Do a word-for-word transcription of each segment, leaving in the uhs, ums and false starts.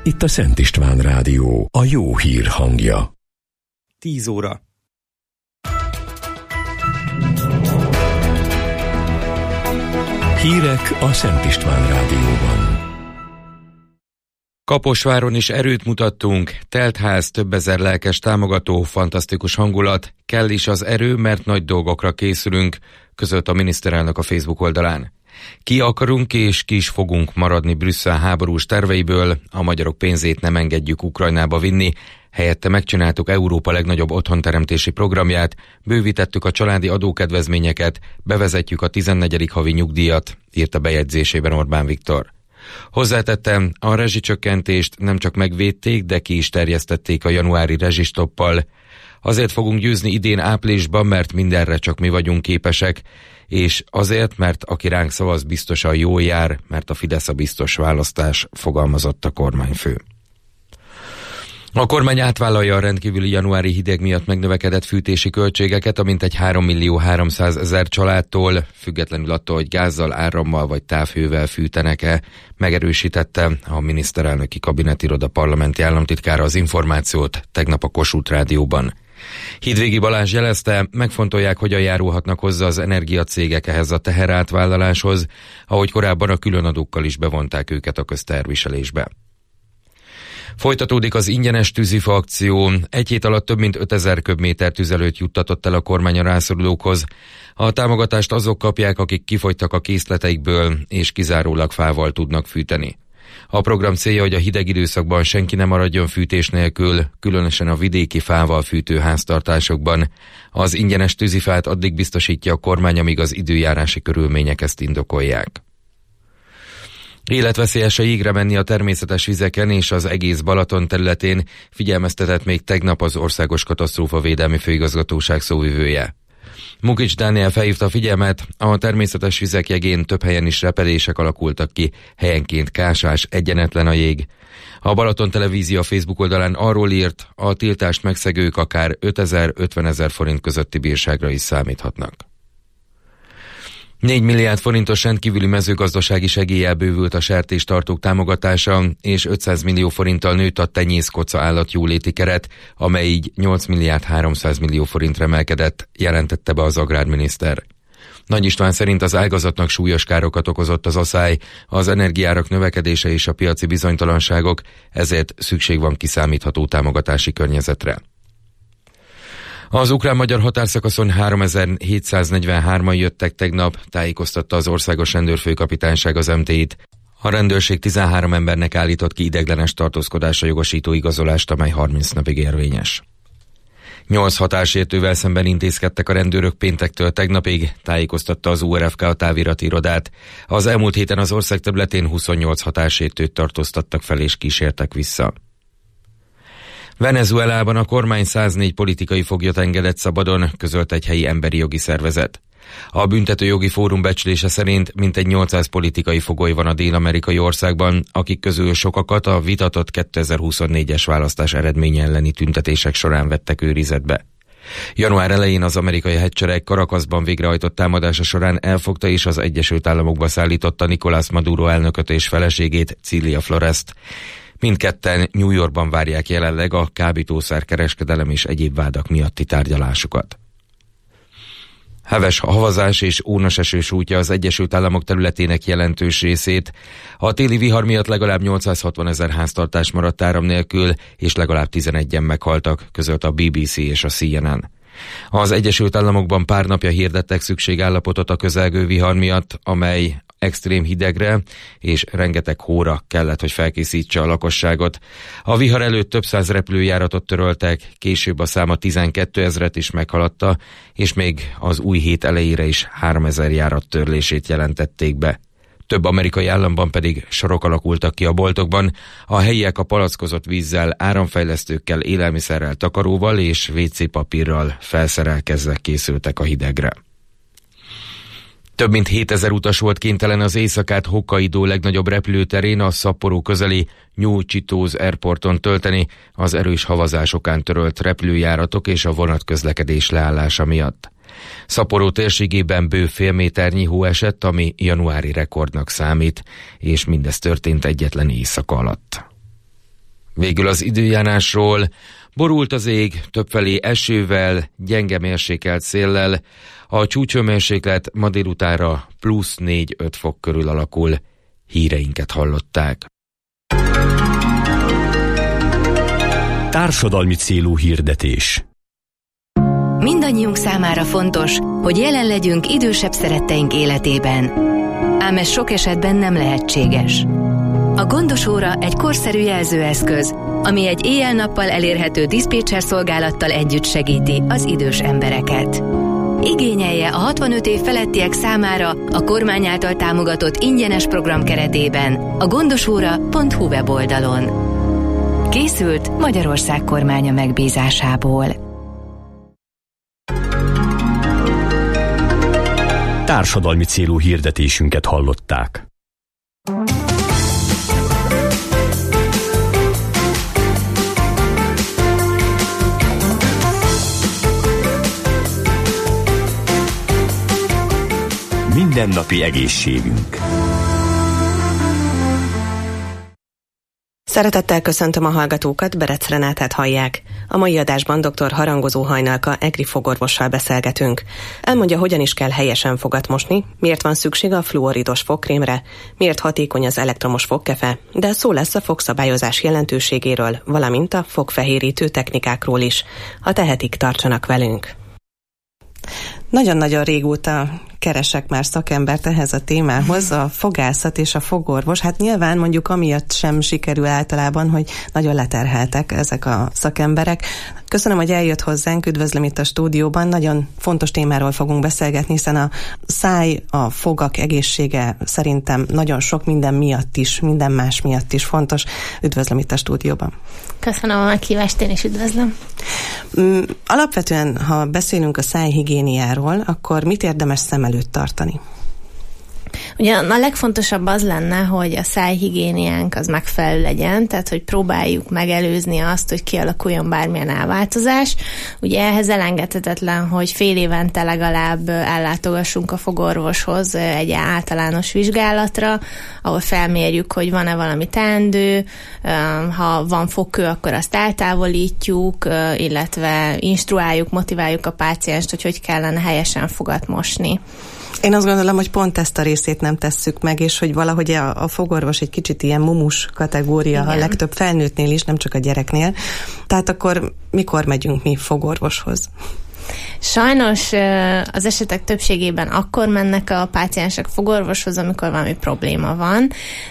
Itt a Szent István Rádió, a jó hír hangja. tíz óra. Hírek a Szent István Rádióban. Kaposváron is erőt mutattunk, telt ház, több ezer lelkes támogató, fantasztikus hangulat, kell is az erő, mert nagy dolgokra készülünk, közölt a miniszterelnök a Facebook oldalán. Ki akarunk és ki is fogunk maradni Brüsszel háborús terveiből, a magyarok pénzét nem engedjük Ukrajnába vinni, helyette megcsináltuk Európa legnagyobb otthonteremtési programját, bővítettük a családi adókedvezményeket, bevezetjük a tizennegyedik havi nyugdíjat, írta bejegyzésében Orbán Viktor. Hozzátettem, a rezsicsökkentést nem csak megvédték, de ki is terjesztették a januári rezsistoppal. Azért fogunk győzni idén áprilisban, mert mindenre csak mi vagyunk képesek, és azért, mert aki ránk szavaz, biztosan jól jár, mert a Fidesz a biztos választás, fogalmazott a kormányfő. A kormány átvállalja a rendkívüli januári hideg miatt megnövekedett fűtési költségeket, amint egy három millió háromszázezer családtól, függetlenül attól, hogy gázzal, árammal vagy távhővel fűtenek-e, megerősítette a miniszterelnöki kabinetiroda parlamenti államtitkára az információt tegnap a Kossuth Rádióban. Hídvégi Balázs jelezte, megfontolják, hogyan járulhatnak hozzá az energiacégek ehhez a teherátvállaláshoz, ahogy korábban a különadókkal is bevonták őket a közteherviselésbe. Folytatódik az ingyenes tűzifa akció. Egy hét alatt több mint ötezer köbméter tüzelőt juttatott el a kormány a rászorulókhoz. A támogatást azok kapják, akik kifogytak a készleteikből, és kizárólag fával tudnak fűteni. A program célja, hogy a hideg időszakban senki nem maradjon fűtés nélkül, különösen a vidéki fával fűtő háztartásokban. Az ingyenes tűzifát addig biztosítja a kormány, amíg az időjárási körülmények ezt indokolják. Életveszélyes a jégre menni a természetes vizeken és az egész Balaton területén, figyelmeztetett még tegnap az Országos Katasztrófavédelmi Főigazgatóság szóvivője. Mukics Dániel felhívta a figyelmet, a természetes vizek jegén több helyen is repedések alakultak ki, helyenként kásás, egyenetlen a jég. A Balaton Televízió a Facebook oldalán arról írt, a tiltást megszegők akár ötezer-ötvenezer forint közötti bírságra is számíthatnak. négy milliárd forintos rendkívüli mezőgazdasági segéllyel bővült a sertéstartók támogatása, és ötszáz millió forinttal nőtt a tenyészkoca állatjóléti keret, amely így nyolc milliárd háromszáz millió forintra emelkedett, jelentette be az agrárminiszter. Nagy István szerint az ágazatnak súlyos károkat okozott az aszály, az energiárak növekedése és a piaci bizonytalanságok, ezért szükség van kiszámítható támogatási környezetre. Az ukrán-magyar határszakaszon háromezer-hétszáznegyvenhárman jöttek tegnap, tájékoztatta az Országos Rendőrfőkapitányság az em té i-t. A rendőrség tizenhárom embernek állított ki ideiglenes tartózkodásra jogosító igazolást, amely harminc napig érvényes. Nyolc határsértővel szemben intézkedtek a rendőrök péntektől tegnapig, tájékoztatta az u er ef ká a távirati irodát. Az elmúlt héten az ország területén huszonnyolc határsértőt tartóztattak fel és kísértek vissza. Venezuelában a kormány száznégy politikai foglyot engedett szabadon, közölt egy helyi emberi jogi szervezet. A Büntetőjogi Fórum becslése szerint mintegy nyolcszáz politikai fogoly van a dél-amerikai országban, akik közül sokakat a vitatott kétezer-huszonnégyes választás eredménye elleni tüntetések során vettek őrizetbe. Január elején az amerikai hadsereg Caracasban végrehajtott támadása során elfogta és az Egyesült Államokba szállította Nicolás Maduro elnököt és feleségét, Cilia Florest. Mindketten New Yorkban várják jelenleg a kábítószerkereskedelem és egyéb vádak miatti tárgyalásukat. Heves havazás és ónos eső sújtja az Egyesült Államok területének jelentős részét. A téli vihar miatt legalább nyolcszázhatvanezer háztartás maradt áram nélkül, és legalább tizenegyen meghaltak, közölt a bé bé cé és a cé en en. Az Egyesült Államokban pár napja hirdettek szükségállapotot a közelgő vihar miatt, amely extrém hidegre és rengeteg hóra kellett, hogy felkészítse a lakosságot. A vihar előtt több száz repülőjáratot töröltek, később a száma tizenkétezret is meghaladta, és még az új hét elejére is háromezer járat törlését jelentették be. Több amerikai államban pedig sorok alakultak ki a boltokban, a helyiek a palackozott vízzel, áramfejlesztőkkel, élelmiszerrel, takaróval és vé cé papírral felszerelkezve készültek a hidegre. Több mint hétezer utas volt kénytelen az éjszakát Hokkaido legnagyobb repülőterén, a Sapporo közeli New Chitose Airporton tölteni az erős havazásokán törölt repülőjáratok és a vonatközlekedés leállása miatt. Sapporo térségében bő fél méternyi hó esett, ami januári rekordnak számít, és mindez történt egyetlen éjszaka alatt. Végül az időjárásról. Borult az ég, többfelé esővel, gyenge mérsékelt széllel. A csúcshőmérséklet ma délutánra plusz négy-öt fok körül alakul. Híreinket hallották. Társadalmi célú hirdetés. Mindannyiunk számára fontos, hogy jelen legyünk idősebb szeretteink életében. Ám ez sok esetben nem lehetséges. A Gondos óra egy korszerű jelzőeszköz, ami egy éjjel-nappal elérhető diszpécser szolgálattal együtt segíti az idős embereket. Igényelje a hatvanöt év felettiek számára a kormány által támogatott ingyenes program keretében a gondosóra pont hu weboldalon. Készült Magyarország kormánya megbízásából. Társadalmi célú hirdetésünket hallották. Mindennapi egészségünk. Szeretettel köszöntöm a hallgatókat, Berec Renátát hallják. A mai adásban dr. Harangozó Hajnalka egri fogorvossal beszélgetünk. Elmondja, hogyan is kell helyesen fogat mosni, miért van szükség a fluoridos fogkrémre, miért hatékony az elektromos fogkefe, de szó lesz a fogszabályozás jelentőségéről, valamint a fogfehérítő technikákról is. Ha tehetik, tartsanak velünk. Nagyon-nagyon régóta keresek már szakembert ehhez a témához, a fogászat és a fogorvos. Hát nyilván mondjuk amiatt sem sikerül általában, hogy nagyon leterheltek ezek a szakemberek. Köszönöm, hogy eljött hozzánk, üdvözlöm itt a stúdióban. Nagyon fontos témáról fogunk beszélgetni, hiszen a száj, a fogak egészsége szerintem nagyon sok minden miatt is, minden más miatt is fontos. Üdvözlöm itt a stúdióban. Köszönöm a meghívást, én is üdvözlöm. Alapvetően, ha beszélünk a szájhigiéniáról, akkor mit érdemes szem előtt tartani? Ugye a legfontosabb az lenne, hogy a szájhigiéniánk az megfelelő legyen, tehát hogy próbáljuk megelőzni azt, hogy kialakuljon bármilyen elváltozás. Ugye ehhez elengedhetetlen, hogy fél évente legalább ellátogassunk a fogorvoshoz egy általános vizsgálatra, ahol felmérjük, hogy van-e valami teendő, ha van fogkő, akkor azt eltávolítjuk, illetve instruáljuk, motiváljuk a pácienst, hogy hogy kellene helyesen fogat mosni. Én azt gondolom, hogy pont ezt a részét nem tesszük meg, és hogy valahogy a, a fogorvos egy kicsit ilyen mumus kategória, igen, a legtöbb felnőttnél is, nem csak a gyereknél. Tehát akkor mikor megyünk mi fogorvoshoz? Sajnos az esetek többségében akkor mennek a páciensek fogorvoshoz, amikor valami probléma van,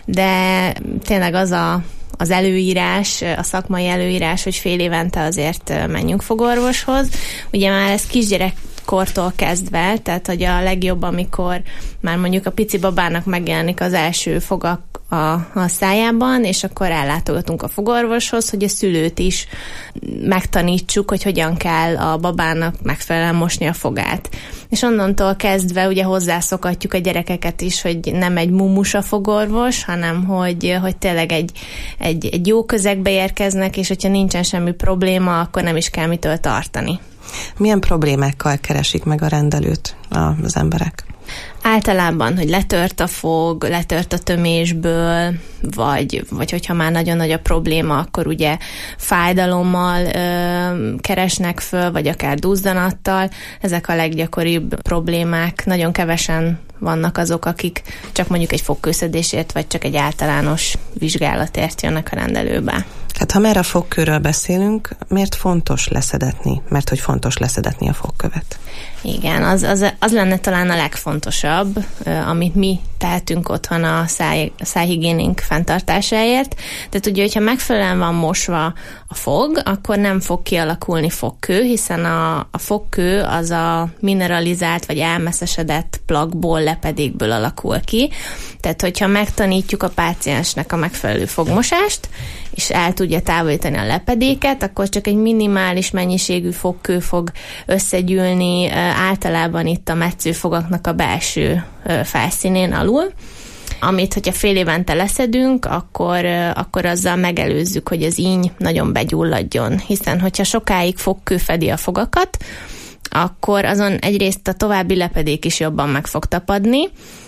de tényleg az a az előírás, a szakmai előírás, hogy fél évente azért menjünk fogorvoshoz. Ugye már ez kisgyerek kortól kezdve, tehát hogy a legjobb, amikor már mondjuk a pici babának megjelenik az első fogak a, a szájában, és akkor ellátogatunk a fogorvoshoz, hogy a szülőt is megtanítsuk, hogy hogyan kell a babának megfelelően mosni a fogát. És onnantól kezdve ugye hozzászokatjuk a gyerekeket is, hogy nem egy mumus a fogorvos, hanem hogy, hogy tényleg egy, egy, egy jó közegbe érkeznek, és hogyha nincsen semmi probléma, akkor nem is kell mitől tartani. Milyen problémákkal keresik meg a rendelőt az emberek? Általában, hogy letört a fog, letört a tömésből, vagy, vagy hogyha már nagyon nagy a probléma, akkor ugye fájdalommal ö, keresnek föl, vagy akár duzzanattal. Ezek a leggyakoribb problémák. Nagyon kevesen vannak azok, akik csak mondjuk egy fogkőszedésért, vagy csak egy általános vizsgálatért jönnek a rendelőbe. Hát ha már a fogkőről beszélünk, miért fontos leszedetni? Mert hogy fontos leszedetni a fogkövet? Igen, az, az, az lenne talán a legfontosabb, amit mi tehetünk otthon a száj, szájhigiénink fenntartásáért. Tehát ugye, hogyha megfelelően van mosva a fog, akkor nem fog kialakulni fogkő, hiszen a, a fogkő az a mineralizált vagy elmeszesedett plakból, lepedékből alakul ki. Tehát, hogyha megtanítjuk a páciensnek a megfelelő fogmosást, és el tudja távolítani a lepedéket, akkor csak egy minimális mennyiségű fogkő fog összegyűlni, általában itt a metszőfogaknak a belső felszínén alul, amit, hogyha fél évente leszedünk, akkor, akkor azzal megelőzzük, hogy az íny nagyon begyulladjon, hiszen hogyha sokáig fogkő fedi a fogakat, akkor azon egyrészt a további lepedék is jobban meg fog tapadni,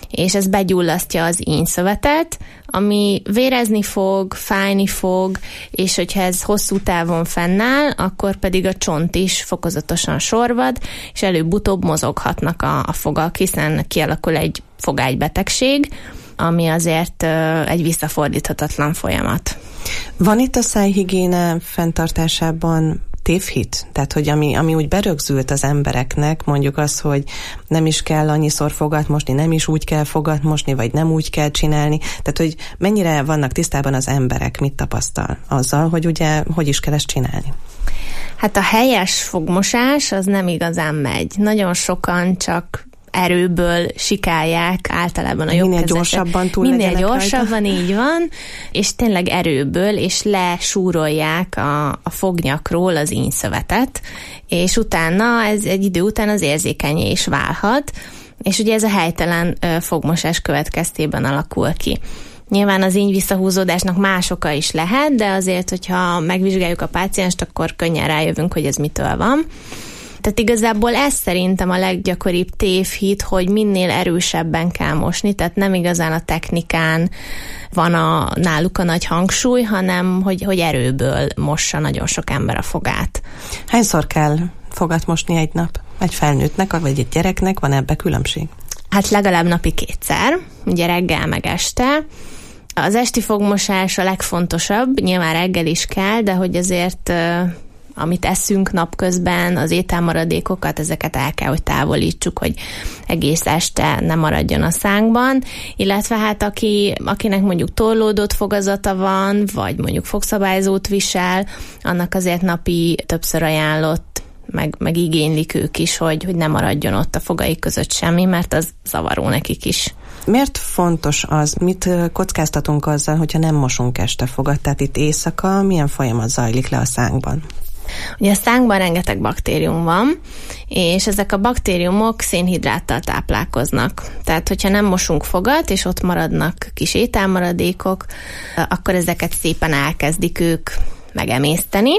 és ez begyullasztja az ínyszövetet, ami vérezni fog, fájni fog, és hogyha ez hosszú távon fennáll, akkor pedig a csont is fokozatosan sorvad, és előbb-utóbb mozoghatnak a, a fogak, hiszen kialakul egy fogágybetegség, ami azért egy visszafordíthatatlan folyamat. Van itt a szájhigiéne fenntartásában tévhit? Tehát, hogy ami, ami úgy berögzült az embereknek, mondjuk az, hogy nem is kell annyiszor fogat mosni, nem is úgy kell fogat mosni, vagy nem úgy kell csinálni. Tehát, hogy mennyire vannak tisztában az emberek, mit tapasztal azzal, hogy ugye, hogy is kell ezt csinálni? Hát a helyes fogmosás az nem igazán megy. Nagyon sokan csak erőből sikálják általában a jobb Minél kezeket. gyorsabban túl Minél legyenek gyorsabban, rajta. így van, és tényleg erőből, és lesúrolják a, a fognyakról az ínyszövetet, és utána, ez egy idő után az érzékenyé is válhat, és ugye ez a helytelen ö, fogmosás következtében alakul ki. Nyilván az íny visszahúzódásnak más oka is lehet, de azért, hogyha megvizsgáljuk a pácienst, akkor könnyen rájövünk, hogy ez mitől van. Tehát igazából ez szerintem a leggyakoribb tévhit, hogy minél erősebben kell mosni, tehát nem igazán a technikán van a, náluk a nagy hangsúly, hanem hogy, hogy erőből mossa nagyon sok ember a fogát. Hányszor kell fogat mosni egy nap? Egy felnőttnek, vagy egy gyereknek? Van ebbe különbség? Hát legalább napi kétszer, ugye reggel meg este. Az esti fogmosás a legfontosabb, nyilván reggel is kell, de hogy azért amit eszünk napközben, az ételmaradékokat, ezeket el kell, hogy távolítsuk, hogy egész este ne maradjon a szánkban, illetve hát aki, akinek mondjuk torlódott fogazata van, vagy mondjuk fogszabályzót visel, annak azért napi többször ajánlott, meg, meg igénylik ők is, hogy, hogy ne maradjon ott a fogai között semmi, mert az zavaró nekik is. Miért fontos az, mit kockáztatunk azzal, hogyha nem mosunk este fogat? Tehát itt éjszaka milyen folyamat zajlik le a szánkban? Ugye a szánkban rengeteg baktérium van, és ezek a baktériumok szénhidráttal táplálkoznak. Tehát, hogyha nem mosunk fogat, és ott maradnak kis ételmaradékok, akkor ezeket szépen elkezdik ők megemészteni,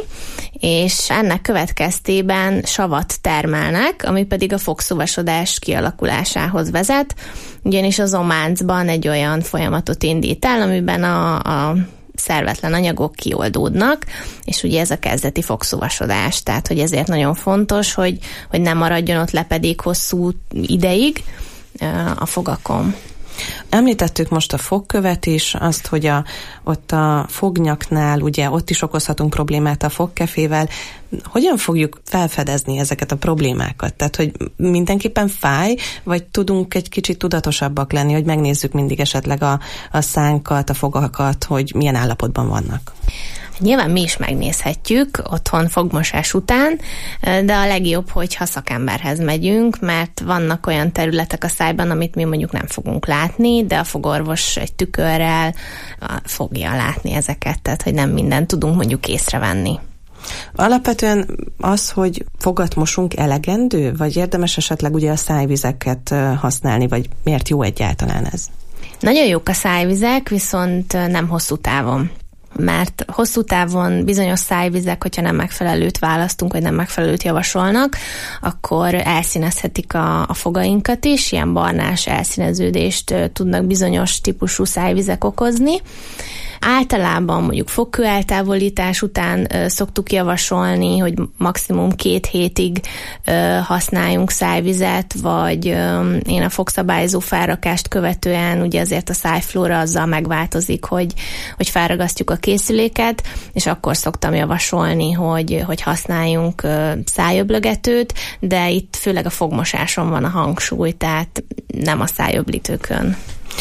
és ennek következtében savat termelnek, ami pedig a fogszúvasodás kialakulásához vezet, ugyanis az ománcban egy olyan folyamatot indít el, amiben a, a szervetlen anyagok kioldódnak, és ugye ez a kezdeti fogszúvasodás. Tehát, hogy ezért nagyon fontos, hogy, hogy nem maradjon ott lepedék hosszú ideig a fogakon. Említettük most a fogkövet is, azt, hogy a, ott a fognyaknál, ugye ott is okozhatunk problémát a fogkefével. Hogyan fogjuk felfedezni ezeket a problémákat? Tehát, hogy mindenképpen fáj, vagy tudunk egy kicsit tudatosabbak lenni, hogy megnézzük mindig esetleg a, a szánkat, a fogakat, hogy milyen állapotban vannak? Nyilván mi is megnézhetjük otthon fogmosás után, de a legjobb, hogyha szakemberhez megyünk, mert vannak olyan területek a szájban, amit mi mondjuk nem fogunk látni, de a fogorvos egy tükörrel fogja látni ezeket, tehát hogy nem mindent tudunk mondjuk észrevenni. Alapvetően az, hogy fogat mosunk, elegendő, vagy érdemes esetleg ugye a szájvizeket használni, vagy miért jó egyáltalán ez? Nagyon jók a szájvizek, viszont nem hosszú távon. Mert hosszú távon bizonyos szájvizek, hogyha nem megfelelőt választunk, vagy nem megfelelőt javasolnak, akkor elszínezhetik a, a fogainkat is, ilyen barnás elszíneződést tudnak bizonyos típusú szájvizek okozni. Általában mondjuk fogkő eltávolítás után ö, szoktuk javasolni, hogy maximum két hétig ö, használjunk szájvizet, vagy ö, én a fogszabályzó felrakást követően ugye azért a szájflóra azzal megváltozik, hogy, hogy felragasztjuk a készüléket, és akkor szoktam javasolni, hogy, hogy használjunk ö, szájöblögetőt, de itt főleg a fogmosáson van a hangsúly, tehát nem a szájöblítőkön.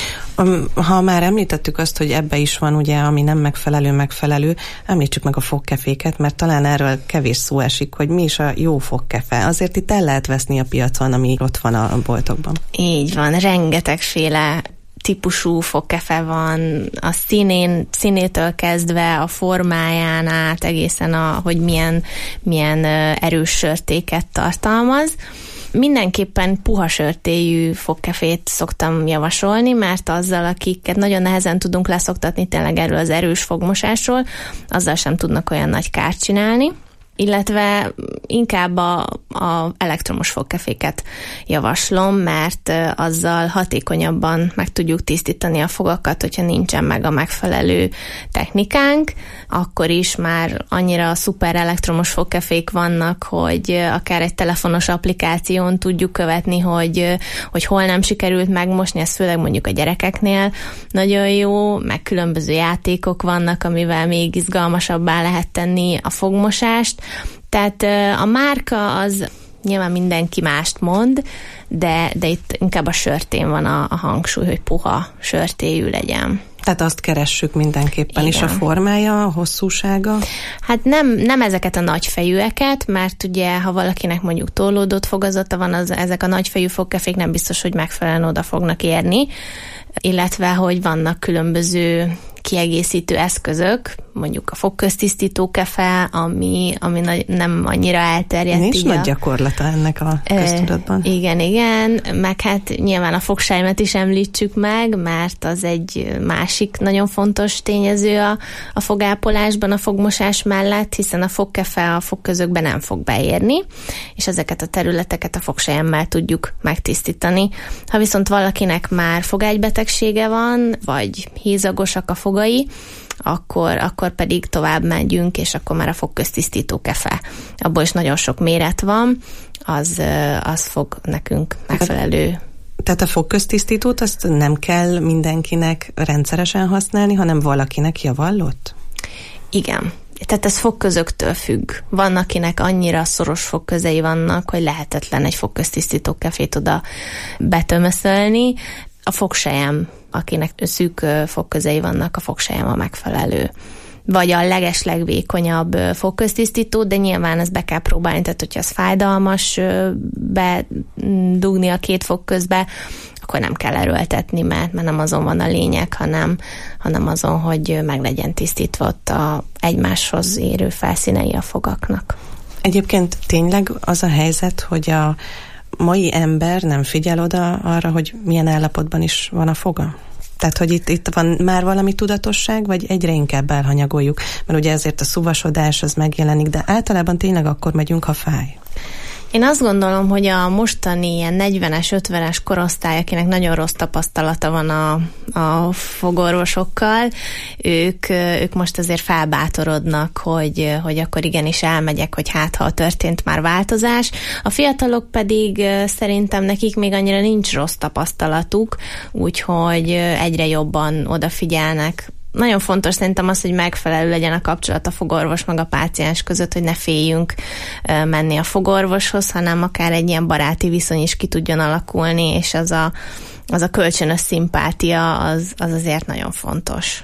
Ha már említettük azt, hogy ebbe is van ugye, ami nem megfelelő, megfelelő, említsük meg a fogkeféket, mert talán erről kevés szó esik, hogy mi is a jó fogkefe. Azért itt el lehet veszni a piacon, ami ott van a boltokban. Így van, rengetegféle típusú fogkefe van, a színén, színétől kezdve a formáján át, egészen a, hogy milyen, milyen erős sörtéket tartalmaz. Mindenképpen puha sörtéjű fogkefét szoktam javasolni, mert azzal, akiket nagyon nehezen tudunk leszoktatni tényleg erről az erős fogmosásról, azzal sem tudnak olyan nagy kárt csinálni. illetve inkább a, a elektromos fogkeféket javaslom, mert azzal hatékonyabban meg tudjuk tisztítani a fogakat, hogyha nincsen meg a megfelelő technikánk, akkor is már annyira szuper elektromos fogkefék vannak, hogy akár egy telefonos applikáción tudjuk követni, hogy, hogy hol nem sikerült megmosni, ez főleg mondjuk a gyerekeknél nagyon jó, meg különböző játékok vannak, amivel még izgalmasabbá lehet tenni a fogmosást. Tehát a márka az nyilván mindenki mást mond, de, de itt inkább a sörtén van a, a hangsúly, hogy puha sörtéjű legyen. Tehát azt keressük mindenképpen. Igen. És a formája, a hosszúsága? Hát nem, nem ezeket a nagyfejűeket, mert ugye, ha valakinek mondjuk tollódott fogazata van, az, ezek a nagyfejű fogkefék nem biztos, hogy megfelelően oda fognak érni, illetve, hogy vannak különböző kiegészítő eszközök, mondjuk a fogköztisztító kefe, ami, ami nagy, nem annyira elterjedt. Nincs nagy a... gyakorlata ennek a köztudatban. E, igen, igen, meg hát nyilván a fogsájmet is említsük meg, mert az egy másik nagyon fontos tényező a, a fogápolásban, a fogmosás mellett, hiszen a fogkefe a fogközökbe nem fog beérni, és ezeket a területeket a fogsájemmel tudjuk megtisztítani. Ha viszont valakinek már fogágybetegsége van, vagy hízagosak a fogai, akkor, akkor pedig tovább megyünk, és akkor már a fogköztisztító kefe. Abból is nagyon sok méret van, az, az fog nekünk megfelelő. Tehát a fogköztisztítót azt nem kell mindenkinek rendszeresen használni, hanem valakinek javallott? Igen. Tehát ez fogközöktől függ. Van, akinek annyira szoros fogközei vannak, hogy lehetetlen egy fogköztisztító kefét oda betömöszölni. A fogsejem, akinek szűk fogközei vannak, a fogsejem a megfelelő. Vagy a legeslegvékonyabb fogköztisztító, de nyilván ezt be kell próbálni, tehát hogyha ez fájdalmas bedugni a két fogközbe, akkor nem kell erőltetni, mert, mert nem azon van a lényeg, hanem, hanem azon, hogy meg legyen tisztítva ott a egymáshoz érő felszínei a fogaknak. Egyébként tényleg az a helyzet, hogy a mai ember nem figyel oda arra, hogy milyen állapotban is van a foga? Tehát, hogy itt, itt van már valami tudatosság, vagy egyre inkább elhanyagoljuk? Mert ugye ezért a szuvasodás az megjelenik, de általában tényleg akkor megyünk, ha fáj. Én azt gondolom, hogy a mostani ilyen negyvenes, ötvenes korosztály, akinek nagyon rossz tapasztalata van a, a fogorvosokkal, ők, ők most azért felbátorodnak, hogy, hogy akkor igenis elmegyek, hogy hát ha történt már változás. A fiatalok pedig szerintem nekik még annyira nincs rossz tapasztalatuk, úgyhogy egyre jobban odafigyelnek. Nagyon fontos szerintem az, hogy megfelelő legyen a kapcsolat a fogorvos meg a páciens között, hogy ne féljünk menni a fogorvoshoz, hanem akár egy ilyen baráti viszony is ki tudjon alakulni, és az a, az a kölcsönös szimpátia az, az azért nagyon fontos.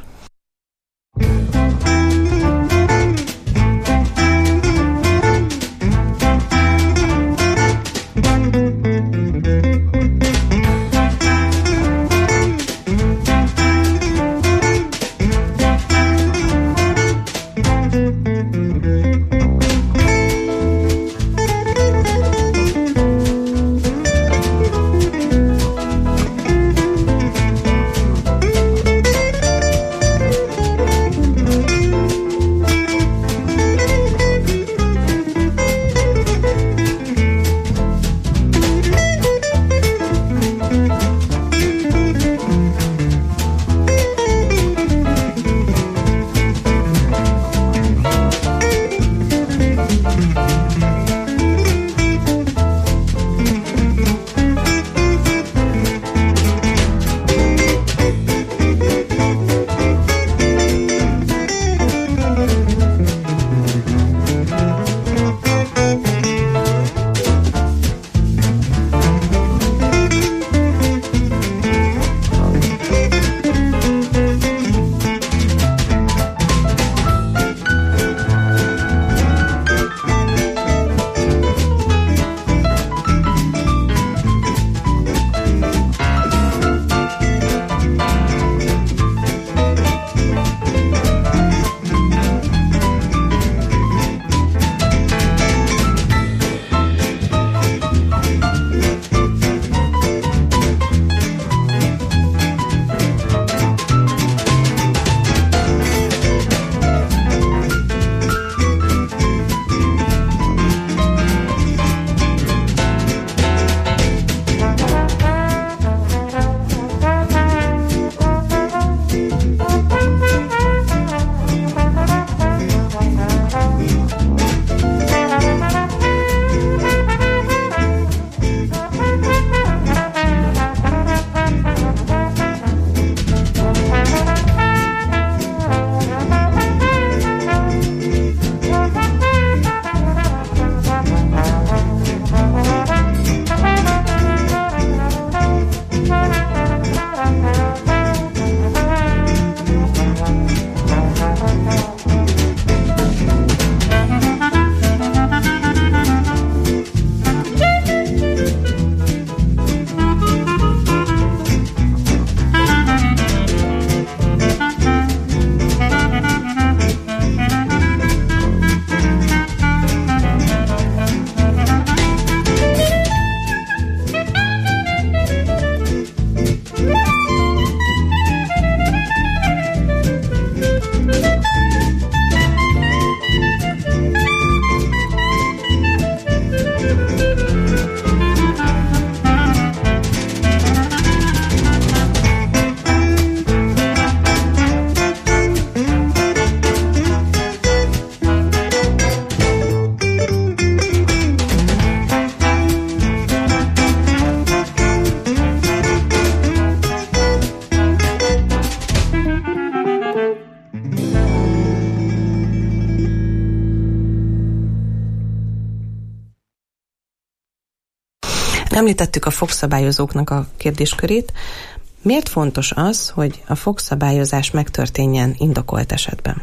Említettük a fogszabályozóknak a kérdéskörét. Miért fontos az, hogy a fogszabályozás megtörténjen indokolt esetben?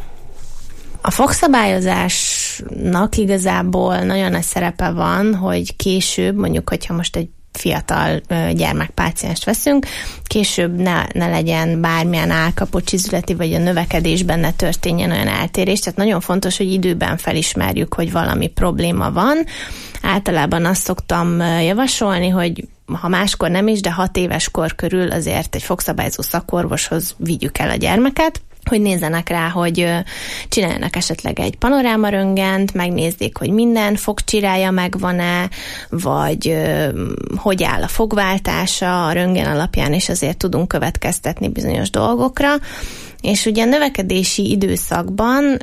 A fogszabályozásnak igazából nagyon nagy szerepe van, hogy később, mondjuk, hogyha most egy fiatal gyermekpácienst veszünk, később ne, ne legyen bármilyen állkapott csizületi, vagy a növekedésben ne történjen olyan eltérés. Tehát nagyon fontos, hogy időben felismerjük, hogy valami probléma van. Általában azt szoktam javasolni, hogy ha máskor nem is, de hat éves kor körül azért egy fogszabályozó szakorvoshoz vigyük el a gyermeket, hogy nézzenek rá, hogy csináljanak esetleg egy panorámaröntgent, megnézzék, hogy minden fogcsirája megvan-e, vagy hogy áll a fogváltása a röntgen alapján, és azért tudunk következtetni bizonyos dolgokra. És ugye a növekedési időszakban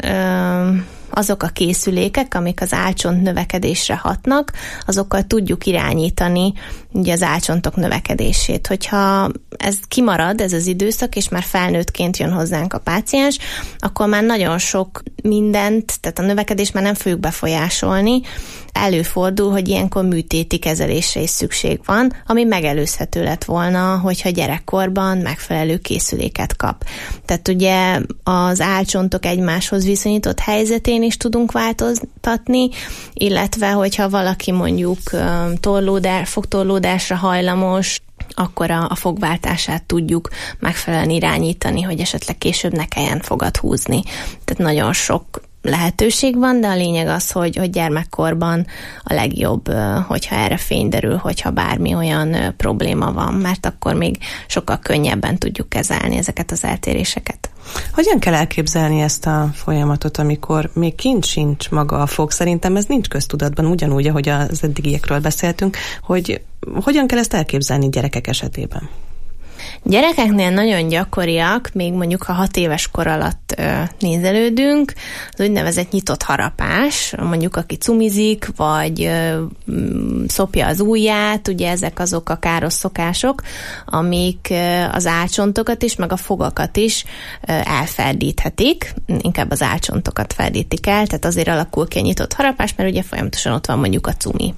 azok a készülékek, amik az álcsont növekedésre hatnak, azokkal tudjuk irányítani ugye az álcsontok növekedését. Hogyha ez kimarad, ez az időszak, és már felnőttként jön hozzánk a páciens, akkor már nagyon sok mindent, tehát a növekedést már nem fogjuk befolyásolni. Előfordul, hogy ilyenkor műtéti kezelésre is szükség van, ami megelőzhető lett volna, hogyha gyerekkorban megfelelő készüléket kap. Tehát ugye az álcsontok egymáshoz viszonyított helyzetén is tudunk változtatni, illetve hogyha valaki mondjuk torlódás, fogtorlódásra hajlamos, akkor a, a fogváltását tudjuk megfelelően irányítani, hogy esetleg később ne kelljen fogat húzni. Tehát nagyon sok lehetőség van, de a lényeg az, hogy, hogy gyermekkorban a legjobb, hogyha erre fény derül, hogyha bármi olyan probléma van, mert akkor még sokkal könnyebben tudjuk kezelni ezeket az eltéréseket. Hogyan kell elképzelni ezt a folyamatot, amikor még kint sincs maga a fog? Szerintem ez nincs köztudatban, ugyanúgy, ahogy az eddigiekről beszéltünk, hogy hogyan kell ezt elképzelni gyerekek esetében? Gyerekeknél nagyon gyakoriak, még mondjuk ha hat éves kor alatt ö, nézelődünk, az úgynevezett nyitott harapás, mondjuk aki cumizik, vagy ö, szopja az ujját, ugye ezek azok a káros szokások, amik ö, az álcsontokat is, meg a fogakat is ö, elferdíthetik, inkább az álcsontokat ferdítik el, tehát azért alakul ki a nyitott harapás, mert ugye folyamatosan ott van mondjuk a cumi.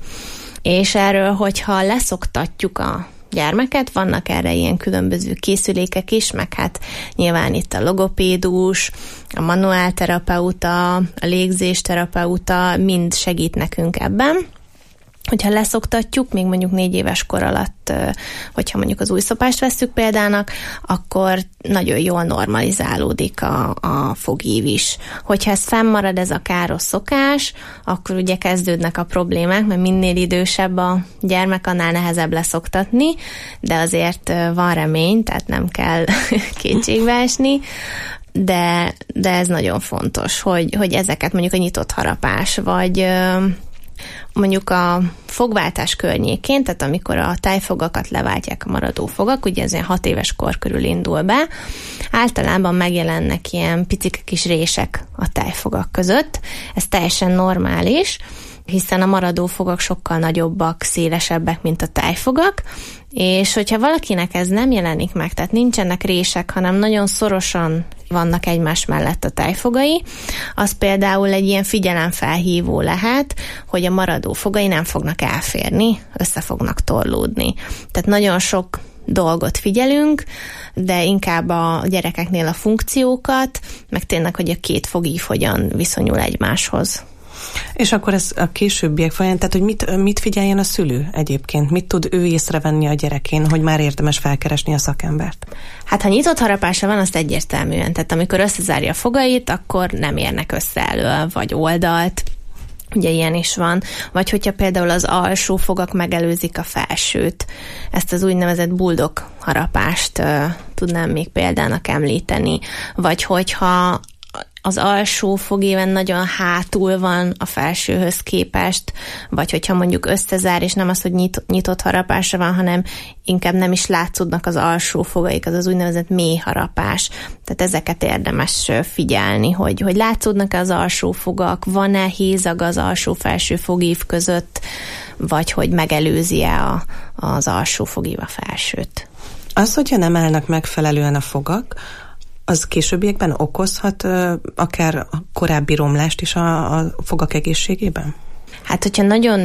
És erről, hogyha leszoktatjuk a gyermeket, vannak erre ilyen különböző készülékek is, meg hát nyilván itt a logopédus, a manuálterapeuta, a légzésterapeuta mind segít nekünk ebben. Hogyha leszoktatjuk, még mondjuk négy éves kor alatt, hogyha mondjuk az újszopást vesszük példának, akkor nagyon jól normalizálódik a, a fogív is. Hogyha ez fennmarad, ez a káros szokás, akkor ugye kezdődnek a problémák, mert minél idősebb a gyermek, annál nehezebb leszoktatni, de azért van remény, tehát nem kell kétségbe esni. De, de ez nagyon fontos, hogy, hogy ezeket mondjuk a nyitott harapás, vagy mondjuk a fogváltás környékén, tehát amikor a tejfogakat leváltják a maradó fogak, ugye ez ilyen hat éves kor körül indul be, általában megjelennek ilyen picik kis rések a tejfogak között. Ez teljesen normális, hiszen a maradó fogak sokkal nagyobbak, szélesebbek, mint a tejfogak, és hogyha valakinek ez nem jelenik meg, tehát nincsenek rések, hanem nagyon szorosan vannak egymás mellett a tejfogai, az például egy ilyen figyelemfelhívó lehet, hogy a maradó fogai nem fognak elférni, össze fognak torlódni. Tehát nagyon sok dolgot figyelünk, de inkább a gyerekeknél a funkciókat, meg tényleg, hogy a két fogív hogyan viszonyul egymáshoz. És akkor ez a későbbiek folyamán, tehát hogy mit, mit figyeljen a szülő egyébként? Mit tud ő észrevenni a gyerekén, hogy már érdemes felkeresni a szakembert? Hát ha nyitott harapása van, azt egyértelműen. Tehát amikor összezárja a fogait, akkor nem érnek össze elől, vagy oldalt. Ugye ilyen is van. Vagy hogyha például az alsó fogak megelőzik a felsőt. Ezt az úgynevezett buldog harapást uh, tudnám még példának említeni. Vagy hogyha az alsó fogéven nagyon hátul van a felsőhöz képest, vagy hogyha mondjuk összezár, és nem az, hogy nyit, nyitott harapásra van, hanem inkább nem is látszódnak az alsó fogaik, az az úgynevezett mély harapás. Tehát ezeket érdemes figyelni, hogy, hogy látszódnak-e az alsó fogak, van-e hézag az alsó-felső fogív között, vagy hogy megelőzi-e a, az alsó fogív a felsőt. Az, hogyha nem állnak megfelelően a fogak, az későbbiekben okozhat uh, akár a korábbi romlást is a, a fogak egészségében? Hát, hogyha nagyon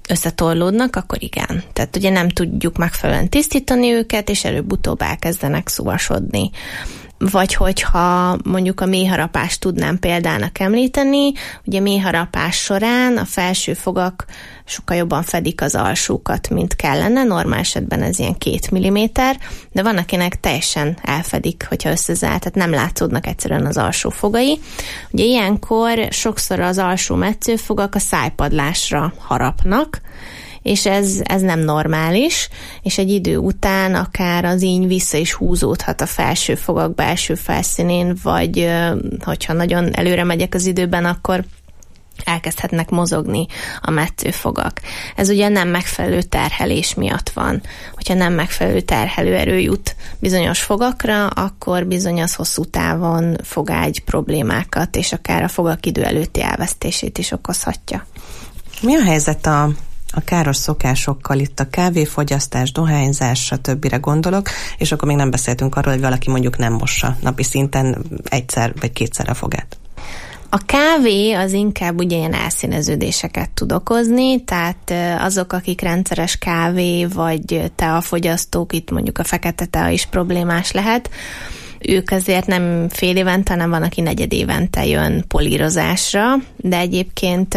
összetorlódnak, akkor igen. Tehát ugye nem tudjuk megfelelően tisztítani őket, és előbb-utóbb elkezdenek szúvasodni. Vagy hogyha mondjuk a méhharapást tudnám példának említeni, ugye méhharapás során a felső fogak sokkal jobban fedik az alsókat, mint kellene, normál esetben ez ilyen két milliméter, de van, akinek teljesen elfedik, hogyha összezárt, tehát nem látszódnak egyszerűen az alsó fogai. Ugye ilyenkor sokszor az alsó metszőfogak a szájpadlásra harapnak, és ez, ez nem normális, és egy idő után akár az íny vissza is húzódhat a felső fogak belső felszínén, vagy hogyha nagyon előre megyek az időben, akkor elkezdhetnek mozogni a metszőfogak. Ez ugye nem megfelelő terhelés miatt van. Hogyha nem megfelelő terhelőerő jut bizonyos fogakra, akkor bizony az hosszú távon fogágy problémákat, és akár a fogak idő előtti elvesztését is okozhatja. Mi a helyzet a a káros szokásokkal, itt a kávéfogyasztás, dohányzás, stb. Gondolok, és akkor még nem beszéltünk arról, hogy valaki mondjuk nem mossa napi szinten egyszer vagy kétszer a fogát. A kávé az inkább ugye ilyen elszíneződéseket tud okozni, tehát azok, akik rendszeres kávé vagy teafogyasztók, itt mondjuk a fekete tea is problémás lehet, ők azért nem fél évente, hanem van, aki negyed évente jön polírozásra, de egyébként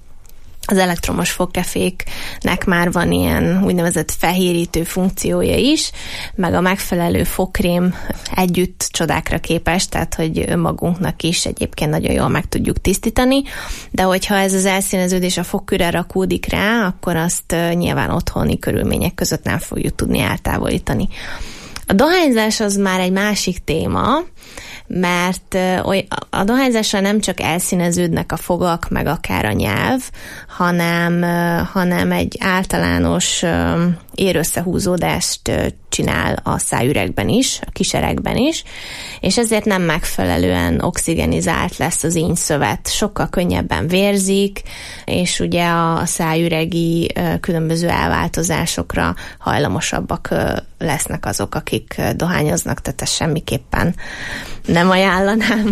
az elektromos fogkeféknek már van ilyen úgynevezett fehérítő funkciója is, meg a megfelelő fogkrém együtt csodákra képes, tehát hogy önmagunknak is egyébként nagyon jól meg tudjuk tisztítani, de hogyha ez az elszíneződés a fogkőre rakódik rá, akkor azt nyilván otthoni körülmények között nem fogjuk tudni eltávolítani. A dohányzás az már egy másik téma, mert a dohányzással nem csak elszíneződnek a fogak, meg akár a nyelv, hanem, hanem egy általános érösszehúzódást csinál a szájüregben is, a kiseregben is, és ezért nem megfelelően oxigenizált lesz az ínyszövet. Sokkal könnyebben vérzik, és ugye a szájüregi különböző elváltozásokra hajlamosabbak lesznek azok, akik dohányoznak, tehát ezt semmiképpen nem ajánlanám.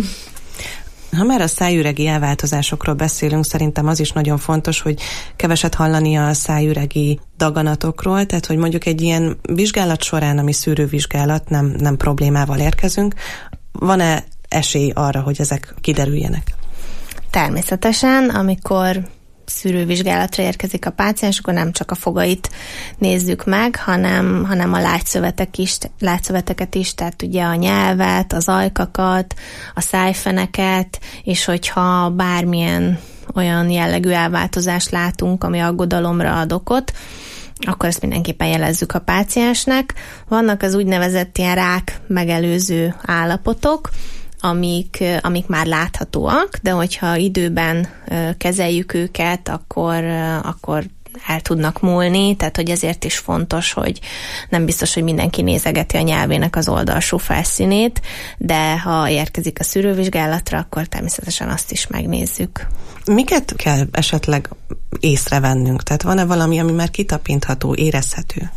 Ha már a szájüregi elváltozásokról beszélünk, szerintem az is nagyon fontos, hogy keveset hallani a szájüregi daganatokról, tehát hogy mondjuk egy ilyen vizsgálat során, ami szűrővizsgálat, nem, nem problémával érkezünk, van-e esély arra, hogy ezek kiderüljenek? Természetesen, amikor szűrővizsgálatra érkezik a páciens, akkor nem csak a fogait nézzük meg, hanem, hanem a lágyszövetek is, lágyszöveteket is, tehát ugye a nyelvet, az ajkakat, a szájfeneket, és hogyha bármilyen olyan jellegű elváltozást látunk, ami aggodalomra ad okot, akkor ezt mindenképpen jelezzük a páciensnek. Vannak az úgynevezett ilyen rák megelőző állapotok, amik, amik már láthatóak, de hogyha időben kezeljük őket, akkor, akkor el tudnak múlni, tehát hogy ezért is fontos, hogy nem biztos, hogy mindenki nézegeti a nyelvének az oldalsó felszínét, de ha érkezik a szűrővizsgálatra, akkor természetesen azt is megnézzük. Miket kell esetleg észrevennünk? Tehát van-e valami, ami már kitapintható, érezhető?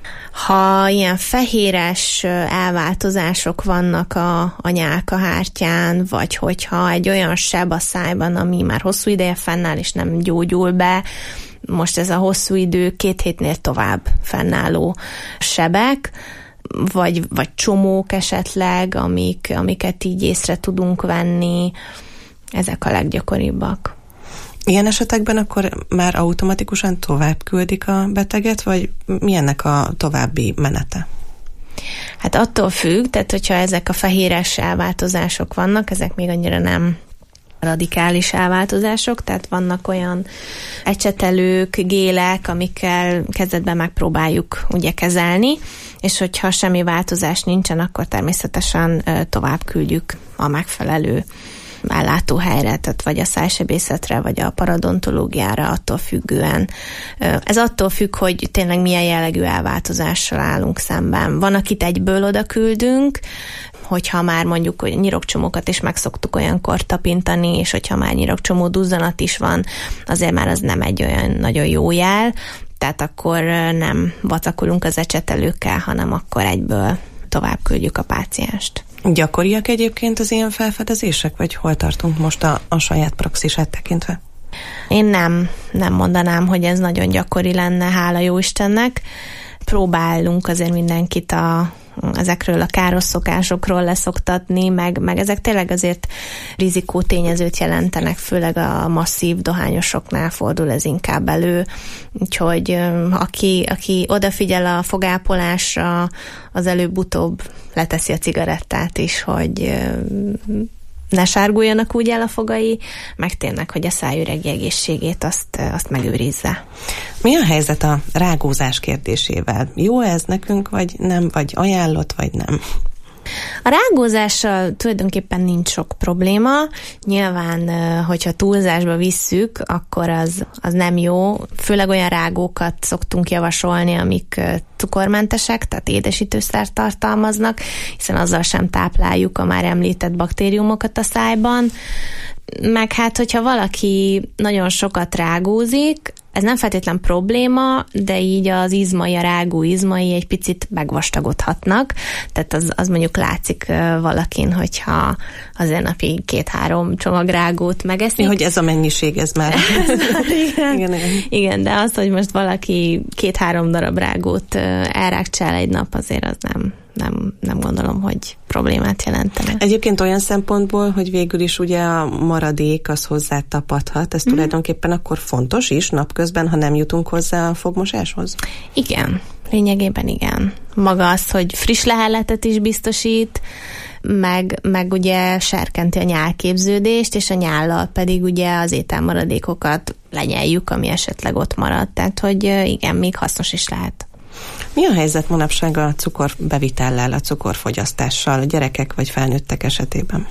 Ha ilyen fehéres elváltozások vannak a, a nyálkahártyán, vagy hogyha egy olyan seb a szájban, ami már hosszú ideje fennáll, és nem gyógyul be, most ez a hosszú idő, két hétnél tovább fennálló sebek, vagy, vagy csomók esetleg, amik, amiket így észre tudunk venni, ezek a leggyakoribbak. Ilyen esetekben akkor már automatikusan tovább küldik a beteget, vagy mi ennek a további menete? Hát attól függ, tehát hogyha ezek a fehéres elváltozások vannak, ezek még annyira nem radikális elváltozások, tehát vannak olyan ecsetelők, gélek, amikkel kezdetben megpróbáljuk ugye kezelni, és hogyha semmi változás nincsen, akkor természetesen tovább küldjük a megfelelő ellátóhelyre, tehát vagy a szájsebészetre, vagy a paradontológiára, attól függően. Ez attól függ, hogy tényleg milyen jellegű elváltozással állunk szemben. Van, akit egyből oda küldünk, hogyha már mondjuk hogy nyirokcsomókat is meg szoktuk olyankor tapintani, és hogyha már nyirokcsomó duzzanat is van, azért már az nem egy olyan nagyon jó jel, tehát akkor nem vacakolunk az ecsetelőkkel, hanem akkor egyből tovább küldjük a pácienst. Gyakoriak egyébként az ilyen felfedezések, vagy hol tartunk most a, a saját praxisát tekintve? én nem, nem mondanám, hogy ez nagyon gyakori lenne, hála jó Istennek. Próbálunk azért mindenkit a ezekről a káros szokásokról leszoktatni, meg, meg ezek tényleg azért rizikó tényezőt jelentenek, főleg a masszív dohányosoknál fordul ez inkább elő. Úgyhogy aki, aki odafigyel a fogápolásra, az előbb-utóbb leteszi a cigarettát is, hogy ne sárguljanak úgy el a fogai, meg tényleg, hogy a szájüregi egészségét azt, azt megőrizze. Mi a helyzet a rágózás kérdésével? Jó ez nekünk, vagy nem, vagy ajánlott, vagy nem? A rágózással tulajdonképpen nincs sok probléma. Nyilván, hogyha túlzásba visszük, akkor az, az nem jó. Főleg olyan rágókat szoktunk javasolni, amik cukormentesek, tehát édesítőszert tartalmaznak, hiszen azzal sem tápláljuk a már említett baktériumokat a szájban. Meg hát, hogyha valaki nagyon sokat rágózik, ez nem feltétlen probléma, de így az izmai, a rágó izmai egy picit megvastagodhatnak, tehát az, az mondjuk látszik valakin, hogyha azért napi két-három csomag rágót megeszik. Mi, hogy ez a mennyiség, ez már... igen, igen, igen. igen, de az, hogy most valaki két-három darab rágót elrágcsál egy nap, azért az nem... Nem, nem gondolom, hogy problémát jelentene. Egyébként olyan szempontból, hogy végül is ugye a maradék az hozzá tapadhat, ez mm. tulajdonképpen akkor fontos is napközben, ha nem jutunk hozzá a fogmosáshoz? Igen, lényegében igen. Maga az, hogy friss lehelletet is biztosít, meg, meg ugye serkenti a nyálképződést, és a nyállal pedig ugye az ételmaradékokat lenyeljük, ami esetleg ott marad. Tehát, hogy igen, még hasznos is lehet. Mi a helyzet manapság a cukorbevitellel, a cukorfogyasztással, a gyerekek vagy felnőttek esetében?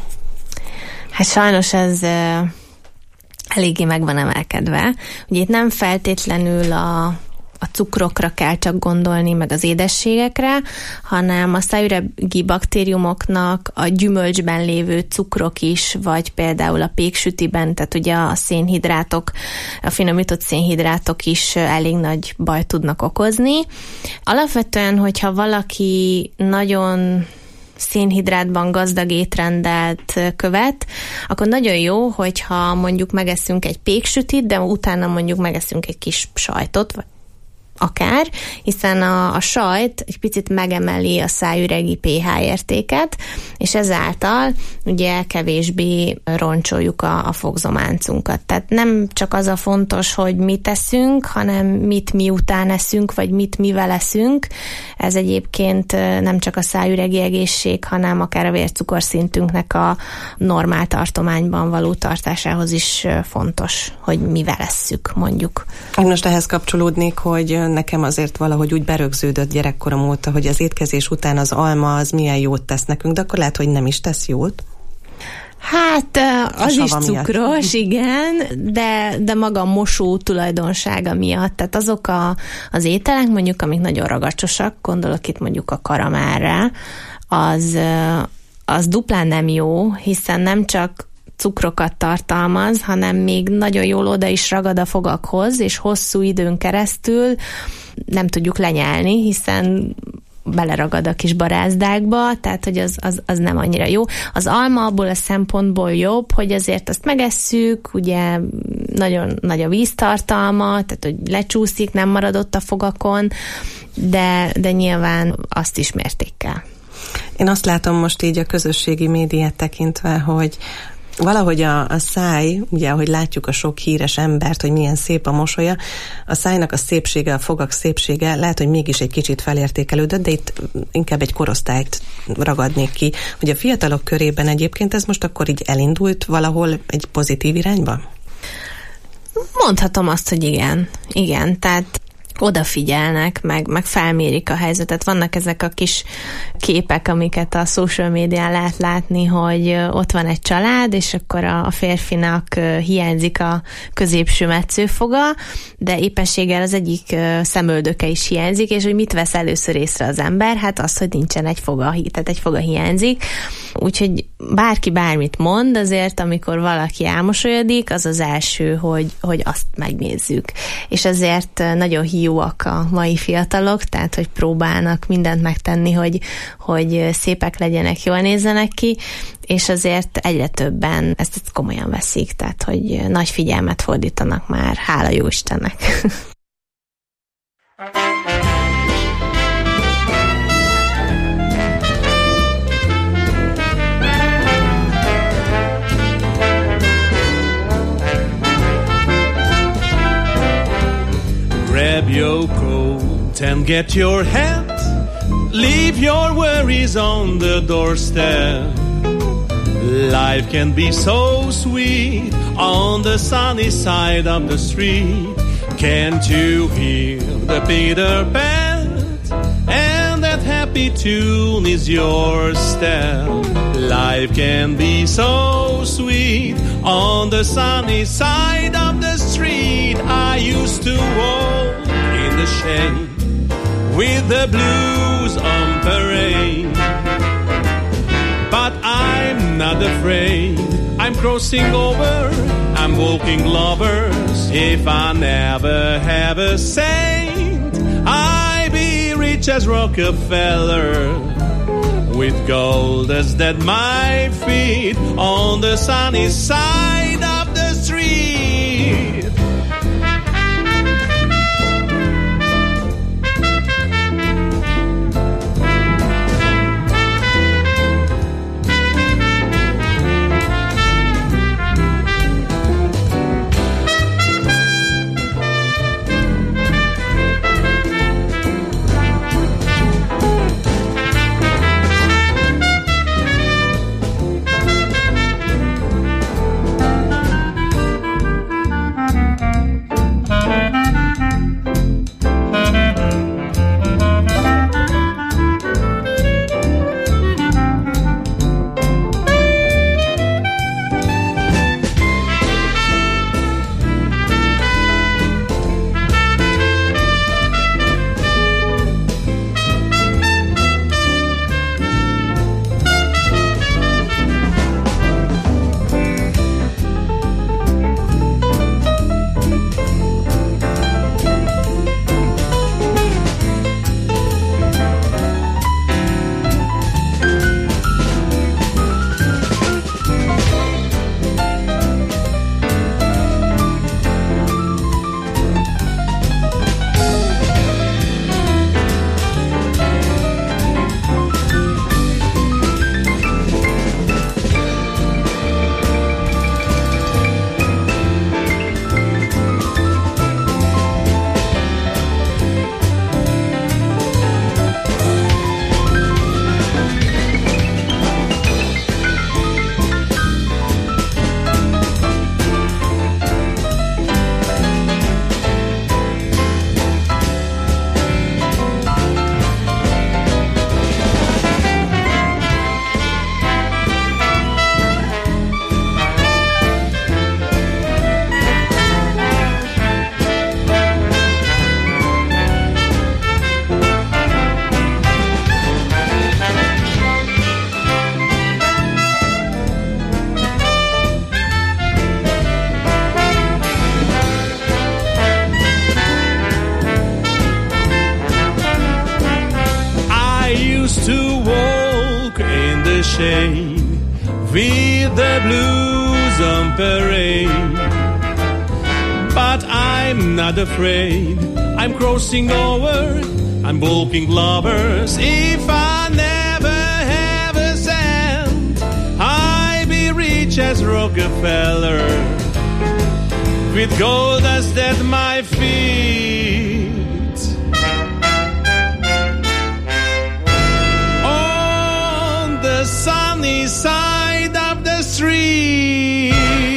Hát sajnos ez uh, eléggé meg van emelkedve. Ugye itt nem feltétlenül a, a cukrokra kell csak gondolni, meg az édességekre, hanem a szájüregi baktériumoknak a gyümölcsben lévő cukrok is, vagy például a péksütiben, tehát ugye a szénhidrátok, a finomított szénhidrátok is elég nagy bajt tudnak okozni. Alapvetően, hogyha valaki nagyon szénhidrátban gazdag étrendet követ, akkor nagyon jó, hogyha mondjuk megeszünk egy péksütit, de utána mondjuk megeszünk egy kis sajtot, vagy akár, hiszen a, a sajt egy picit megemeli a szájüregi pH értéket, és ezáltal ugye kevésbé roncsoljuk a, a fogzománcunkat. Tehát nem csak az a fontos, hogy mit eszünk, hanem mit miután eszünk, vagy mit mivel eszünk. Ez egyébként nem csak a szájüregi egészség, hanem akár a vércukorszintünknek a normál tartományban való tartásához is fontos, hogy mivel esszük, mondjuk. Most ehhez kapcsolódnék, hogy nekem azért valahogy úgy berögződött gyerekkorom óta, hogy az étkezés után az alma az milyen jót tesz nekünk, de akkor lehet, hogy nem is tesz jót. Hát az is cukros, igen, de, de maga a mosó tulajdonsága miatt. Tehát azok a, az ételek, mondjuk, amik nagyon ragacsosak, gondolok itt mondjuk a karamellre, az, az duplán nem jó, hiszen nem csak cukrokat tartalmaz, hanem még nagyon jól oda is ragad a fogakhoz, és hosszú időn keresztül nem tudjuk lenyelni, hiszen beleragad a kis barázdákba, tehát hogy az, az, az nem annyira jó. Az alma abból a szempontból jobb, hogy azért azt megesszük, ugye nagyon nagy a víztartalma, tehát hogy lecsúszik, nem maradott a fogakon, de, de nyilván azt is mértékkel. Én azt látom most így a közösségi médiát tekintve, hogy valahogy a, a száj, ugye, ahogy látjuk a sok híres embert, hogy milyen szép a mosolya, a szájnak a szépsége, a fogak szépsége lehet, hogy mégis egy kicsit felértékelődött, de itt inkább egy korosztályt ragadnék ki, hogy a fiatalok körében egyébként ez most akkor így elindult valahol egy pozitív irányba? Mondhatom azt, hogy igen. Igen, tehát odafigyelnek, meg, meg felmérik a helyzetet. Vannak ezek a kis képek, amiket a social médián lehet látni, hogy ott van egy család, és akkor a férfinak hiányzik a középső metszőfoga, de éppenséggel az egyik szemöldöke is hiányzik, és hogy mit vesz először észre az ember? Hát az, hogy nincsen egy foga, tehát egy foga hiányzik. Úgyhogy bárki bármit mond, azért amikor valaki elmosolyodik, az az első, hogy, hogy azt megnézzük. És azért nagyon hiúak a mai fiatalok, tehát hogy próbálnak mindent megtenni, hogy, hogy szépek legyenek, jól nézzenek ki, és azért egyre többen ezt komolyan veszik, tehát hogy nagy figyelmet fordítanak már, hála jó Istennek. Grab your coat and get your hat. Leave your worries on the doorstep. Life can be so sweet on the sunny side of the street. Can't you hear the Peter Pan? And that happy tune is your step. Life can be so sweet on the sunny side of the street. I used to walk in the shade with the blues on parade, but I'm not afraid. I'm crossing over, I'm walking lovers. If I never have a saint, I be rich as Rockefeller, with gold dust at my feet on the sunny side of the street. With the blues on parade, but I'm not afraid. I'm crossing over, I'm walking lovers. If I never have a cent, I be rich as Rockefeller, with gold dust at my feet. On the sunny side of the street.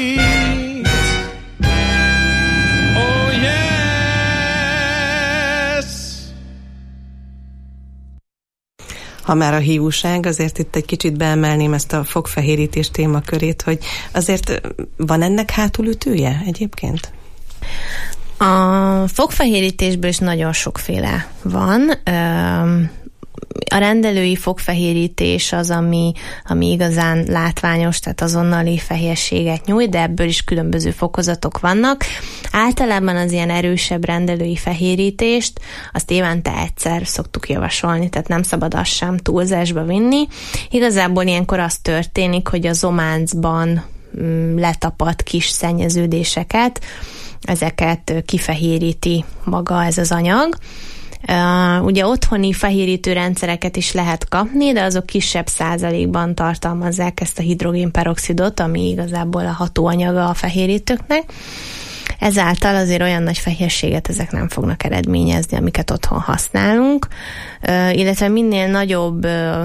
Oh yes. Ha már a hiúság, azért itt egy kicsit beemelném ezt a fogfehérítés témakörét, hogy azért van ennek hátulütője egyébként? A fogfehérítésből is nagyon sokféle van. A rendelői fogfehérítés az, ami, ami igazán látványos, tehát azonnali fehérséget nyújt, de ebből is különböző fokozatok vannak. Általában az ilyen erősebb rendelői fehérítést azt évente egyszer szoktuk javasolni, tehát nem szabad azt sem túlzásba vinni. Igazából ilyenkor az történik, hogy a zománcban letapadt kis szennyeződéseket, ezeket kifehéríti maga ez az anyag. Uh, ugye otthoni fehérítő rendszereket is lehet kapni, de azok kisebb százalékban tartalmazzák ezt a hidrogénperoxidot, ami igazából a hatóanyaga a fehérítőknek. Ezáltal azért olyan nagy fehérséget ezek nem fognak eredményezni, amiket otthon használunk, uh, illetve minél nagyobb uh,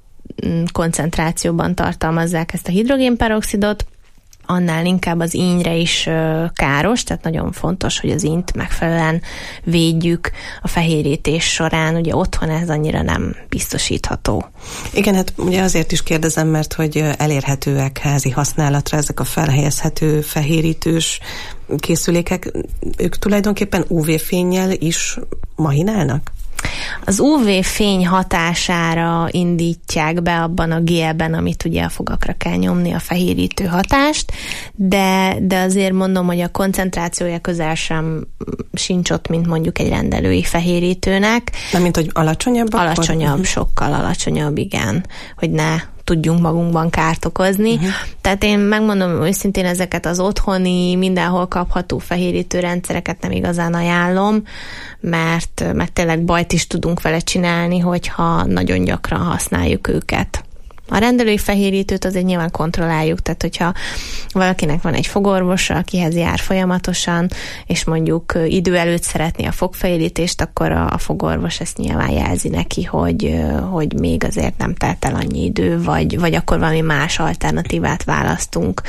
koncentrációban tartalmazzák ezt a hidrogénperoxidot, annál inkább az ínyre is káros, tehát nagyon fontos, hogy az ínyt megfelelően védjük a fehérítés során, ugye otthon ez annyira nem biztosítható. Igen, hát ugye azért is kérdezem, mert hogy elérhetőek házi használatra ezek a felhelyezhető fehérítős készülékek, ők tulajdonképpen ú vé-fénnyel is mahinálnak? Az ú vé-fény hatására indítják be abban a gélben, amit ugye a fogakra kell nyomni, a fehérítő hatást, de, de azért mondom, hogy a koncentrációja közel sem sincs ott, mint mondjuk egy rendelői fehérítőnek. Nem, mint hogy alacsonyabb? Alacsonyabb, akkor? Sokkal alacsonyabb, igen, hogy ne tudjunk magunkban kárt okozni. Uh-huh. Tehát én megmondom őszintén, ezeket az otthoni, mindenhol kapható fehérítő rendszereket nem igazán ajánlom, mert, mert tényleg bajt is tudunk vele csinálni, hogyha nagyon gyakran használjuk őket. A rendelői fehérítőt azért nyilván kontrolláljuk, tehát hogyha valakinek van egy fogorvosa, akihez jár folyamatosan, és mondjuk idő előtt szeretné a fogfehérítést, akkor a, a fogorvos ezt nyilván jelzi neki, hogy, hogy még azért nem telt el annyi idő, vagy, vagy akkor valami más alternatívát választunk,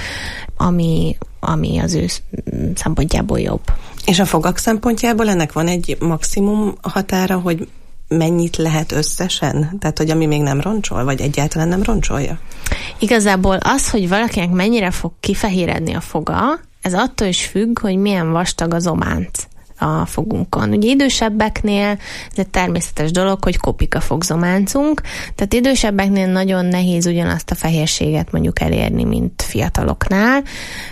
ami, ami az ő szempontjából jobb. És a fogak szempontjából ennek van egy maximum határa, hogy mennyit lehet összesen? Tehát, hogy ami még nem roncsol, vagy egyáltalán nem roncsolja? Igazából az, hogy valakinek mennyire fog kifehéredni a foga, ez attól is függ, hogy milyen vastag az zománc a fogunkon. Ugye idősebbeknél ez egy természetes dolog, hogy kopik a fogzománcunk, tehát idősebbeknél nagyon nehéz ugyanazt a fehérséget mondjuk elérni, mint fiataloknál.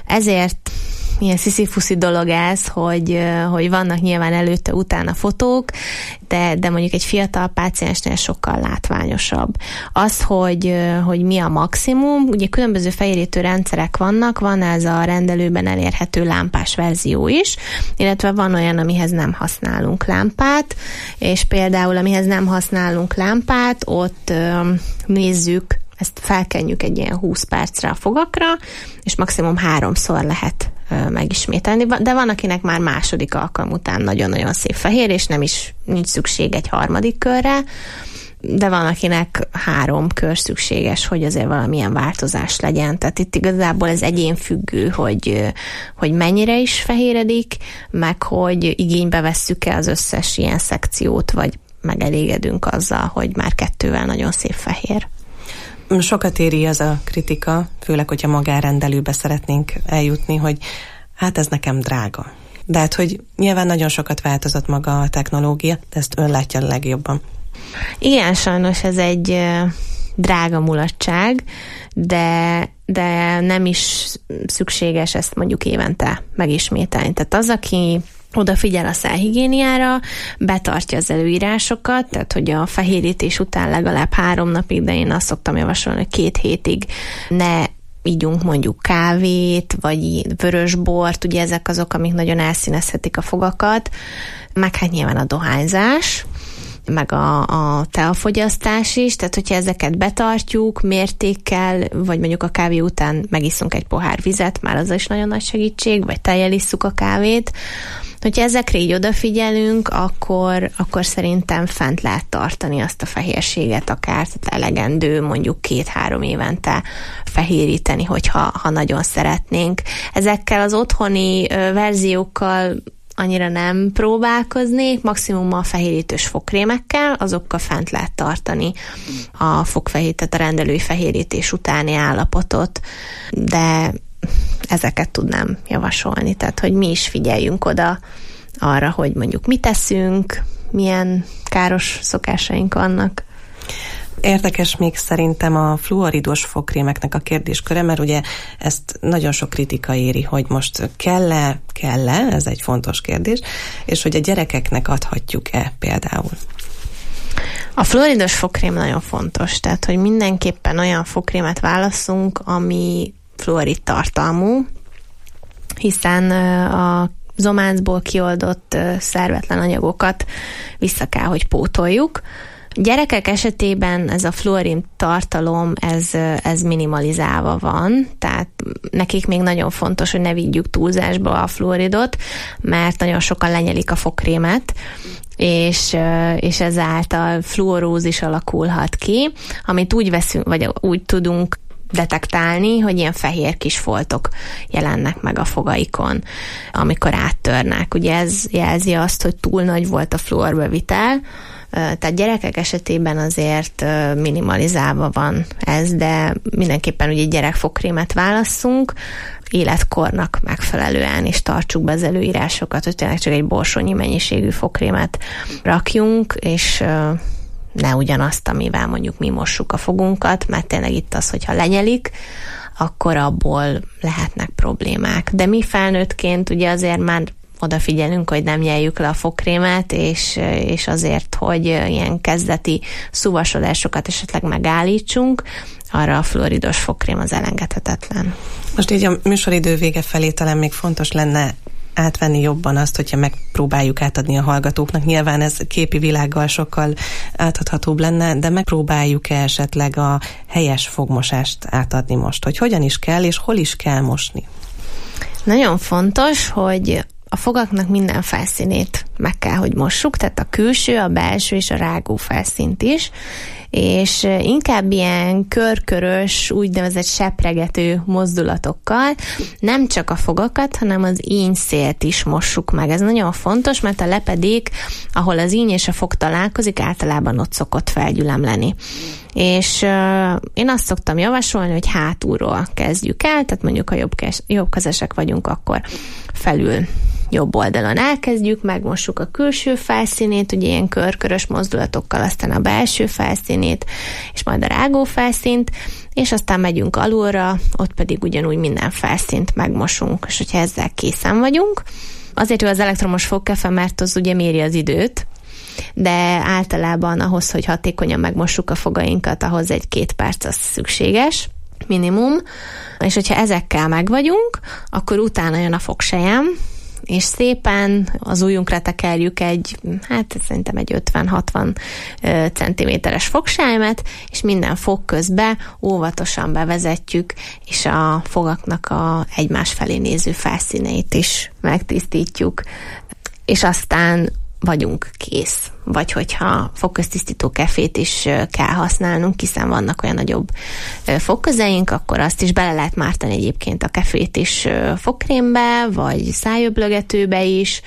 Ezért milyen sziszifuszi dolog ez, hogy, hogy vannak nyilván előtte-utána fotók, de, de mondjuk egy fiatal páciensnél sokkal látványosabb. Az, hogy, hogy mi a maximum, ugye különböző fehérítő rendszerek vannak, van ez a rendelőben elérhető lámpás verzió is, illetve van olyan, amihez nem használunk lámpát, és például amihez nem használunk lámpát, ott nézzük, ezt felkenjük egy ilyen húsz percre a fogakra, és maximum háromszor lehet megismételni, de van, akinek már második alkalom után nagyon-nagyon szép fehér, és nem is nincs szükség egy harmadik körre, de van, akinek három kör szükséges, hogy azért valamilyen változás legyen. Tehát itt igazából ez egyénfüggő, hogy, hogy mennyire is fehéredik, meg hogy igénybe vesszük-e az összes ilyen szekciót, vagy megelégedünk azzal, hogy már kettővel nagyon szép fehér. Sokat éri az a kritika, főleg, hogyha magárendelőbe szeretnénk eljutni, hogy hát ez nekem drága. De hát, hogy nyilván nagyon sokat változott maga a technológia, de ezt ön látja a legjobban. Igen, sajnos ez egy drága mulatság, de, de nem is szükséges ezt mondjuk évente megismételni. Tehát az, aki odafigyel a szálhigiéniára, betartja az előírásokat, tehát hogy a fehérítés után legalább három napig, de én azt szoktam javasolni, hogy két hétig ne ígyunk mondjuk kávét, vagy vörösbort, ugye ezek azok, amik nagyon elszínezhetik a fogakat, meg hát nyilván a dohányzás, meg a, a teafogyasztás is, tehát hogyha ezeket betartjuk mértékkel, vagy mondjuk a kávé után megiszunk egy pohár vizet, már az is nagyon nagy segítség, vagy tejjel isszuk a kávét. Hogyha ezekre így odafigyelünk, akkor, akkor szerintem fent lehet tartani azt a fehérséget, akár elegendő mondjuk két-három évente fehéríteni, hogyha ha nagyon szeretnénk. Ezekkel az otthoni ö, verziókkal annyira nem próbálkoznék, maximum a fehérítős fogkrémekkel, azokkal fent lehet tartani a fogfehérített, a rendelői fehérítés utáni állapotot, de ezeket tudnám javasolni, tehát hogy mi is figyeljünk oda arra, hogy mondjuk mit teszünk, milyen káros szokásaink vannak. Érdekes még szerintem a fluoridos fogkrémeknek a kérdésköre, mert ugye ezt nagyon sok kritika éri, hogy most kell-e, kell-e, ez egy fontos kérdés, és hogy a gyerekeknek adhatjuk-e például. A fluoridos fogkrém nagyon fontos, tehát hogy mindenképpen olyan fogkrémet válasszunk, ami fluorid tartalmú, hiszen a zománcból kioldott szervetlen anyagokat vissza kell, hogy pótoljuk. Gyerekek esetében ez a fluorid tartalom, ez, ez minimalizálva van, tehát nekik még nagyon fontos, hogy ne vigyük túlzásba a fluoridot, mert nagyon sokan lenyelik a fogkrémet, és, és ezáltal fluorózis alakulhat ki, amit úgy veszünk, vagy úgy tudunk detektálni, hogy ilyen fehér kis foltok jelennek meg a fogaikon, amikor áttörnek. Ugye ez jelzi azt, hogy túl nagy volt a fluorbevitel, tehát gyerekek esetében azért minimalizálva van ez, de mindenképpen ugye gyerekfogkrémet válasszunk, életkornak megfelelően, és tartsuk be az előírásokat, hogy tényleg csak egy borsonyi mennyiségű fogkrémet rakjunk, és ne ugyanazt, amivel mondjuk mi mossuk a fogunkat, mert tényleg itt az, hogyha lenyelik, akkor abból lehetnek problémák. De mi felnőttként ugye azért már odafigyelünk, hogy nem nyeljük le a fogkrémet, és, és azért, hogy ilyen kezdeti szuvasodásokat esetleg megállítsunk, arra a fluoridos fogkrém az elengedhetetlen. Most így a műsoridő vége felé talán még fontos lenne átvenni jobban azt, hogyha megpróbáljuk átadni a hallgatóknak. Nyilván ez képi világgal sokkal átadhatóbb lenne, de megpróbáljuk-e esetleg a helyes fogmosást átadni most, hogy hogyan is kell, és hol is kell mosni? Nagyon fontos, hogy a fogaknak minden felszínét meg kell, hogy mossuk, tehát a külső, a belső és a rágó felszínt is, és inkább ilyen körkörös, úgynevezett sepregető mozdulatokkal nem csak a fogakat, hanem az ínyszélt is mossuk meg. Ez nagyon fontos, mert a lepedék, ahol az íny és a fog találkozik, általában ott szokott felgyülemleni. És uh, én azt szoktam javasolni, hogy hátulról kezdjük el, tehát mondjuk ha jobbkez, jobbkezesek vagyunk, akkor felül jobb oldalon elkezdjük, megmossuk a külső felszínét, ugye ilyen körkörös mozdulatokkal, aztán a belső felszínét, és majd a rágó felszínt, és aztán megyünk alulra, ott pedig ugyanúgy minden felszínt megmosunk, és hogyha ezzel készen vagyunk, azért jó az elektromos fogkefe, mert az ugye méri az időt, de általában ahhoz, hogy hatékonyan megmossuk a fogainkat, ahhoz egy-két perc az szükséges, minimum, és hogyha ezekkel megvagyunk, akkor utána jön a fogsejem, és szépen az ujjunkra tekerjük egy, hát szerintem egy ötven-hatvan centiméteres fogsájmet, és minden fog közben óvatosan bevezetjük, és a fogaknak a egymás felé néző felszíneit is megtisztítjuk, és aztán vagyunk kész. Vagy hogyha fogköztisztító kefét is kell használnunk, hiszen vannak olyan nagyobb fogközeink, akkor azt is bele lehet mártani egyébként a kefét is fogkrémbe, vagy szájöblögetőbe is,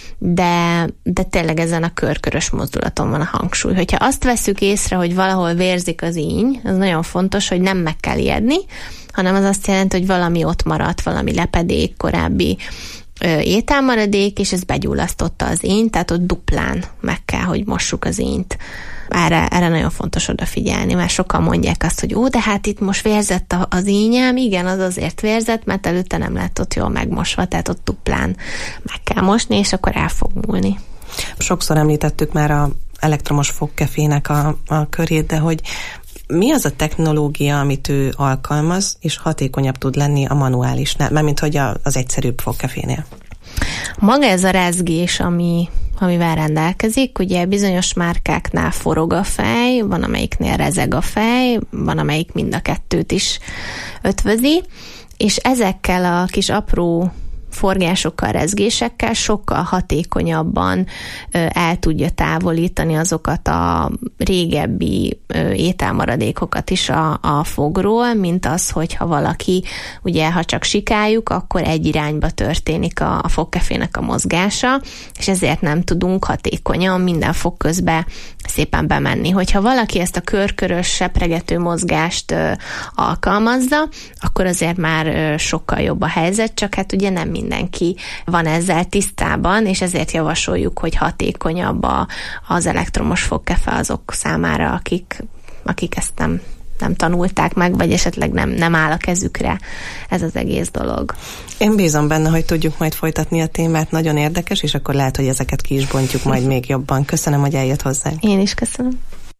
de, de tényleg ezen a körkörös mozdulaton van a hangsúly. Hogyha azt veszük észre, hogy valahol vérzik az íny, az nagyon fontos, hogy nem meg kell ijedni, hanem az azt jelenti, hogy valami ott maradt, valami lepedék, korábbi ételmaradék, és ez begyullasztotta az ínyt, tehát ott duplán meg kell, hogy mossuk az ínyt. Erre, erre nagyon fontos odafigyelni, mert sokan mondják azt, hogy ó, de hát itt most vérzett az ínyem, igen, az azért vérzett, mert előtte nem lett ott jól megmosva, tehát ott duplán meg kell mosni, és akkor el fog múlni. Sokszor említettük már a elektromos fogkefének a, a körét, de hogy mi az a technológia, amit ő alkalmaz, és hatékonyabb tud lenni a manuálisnál, mármint hogy az egyszerűbb fogkefénél? Maga ez a rezgés, ami, amivel rendelkezik, ugye bizonyos márkáknál forog a fej, van amelyiknél rezeg a fej, van amelyik mind a kettőt is ötvözi, és ezekkel a kis apró forgásokkal, rezgésekkel sokkal hatékonyabban el tudja távolítani azokat a régebbi ételmaradékokat is a, a fogról, mint az, hogyha valaki, ugye, ha csak sikáljuk, akkor egy irányba történik a, a fogkefének a mozgása, és ezért nem tudunk hatékonyan minden fog közbe szépen bemenni. Hogyha valaki ezt a körkörös, sepregető mozgást ö, alkalmazza, akkor azért már ö, sokkal jobb a helyzet, csak hát ugye nem mindenki van ezzel tisztában, és ezért javasoljuk, hogy hatékonyabb a, az elektromos fogkefe azok számára, akik, akik ezt nem, nem tanulták meg, vagy esetleg nem, nem áll a kezükre ez az egész dolog. Én bízom benne, hogy tudjuk majd folytatni a témát, nagyon érdekes, és akkor lehet, hogy ezeket ki is bontjuk majd még jobban. Köszönöm, hogy eljött hozzá. Én is köszönöm.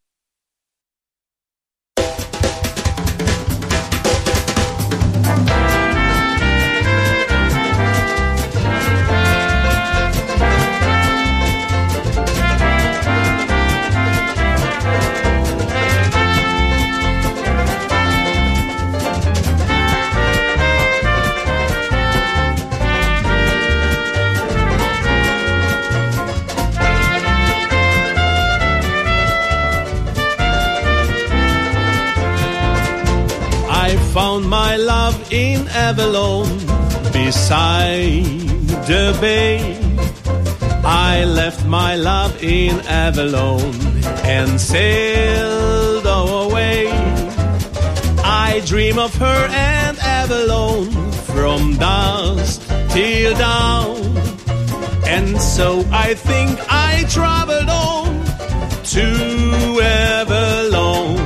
Found my love in Avalon, beside the bay. I left my love in Avalon and sailed away. I dream of her and Avalon from dusk till dawn, and so I think I traveled on to Avalon.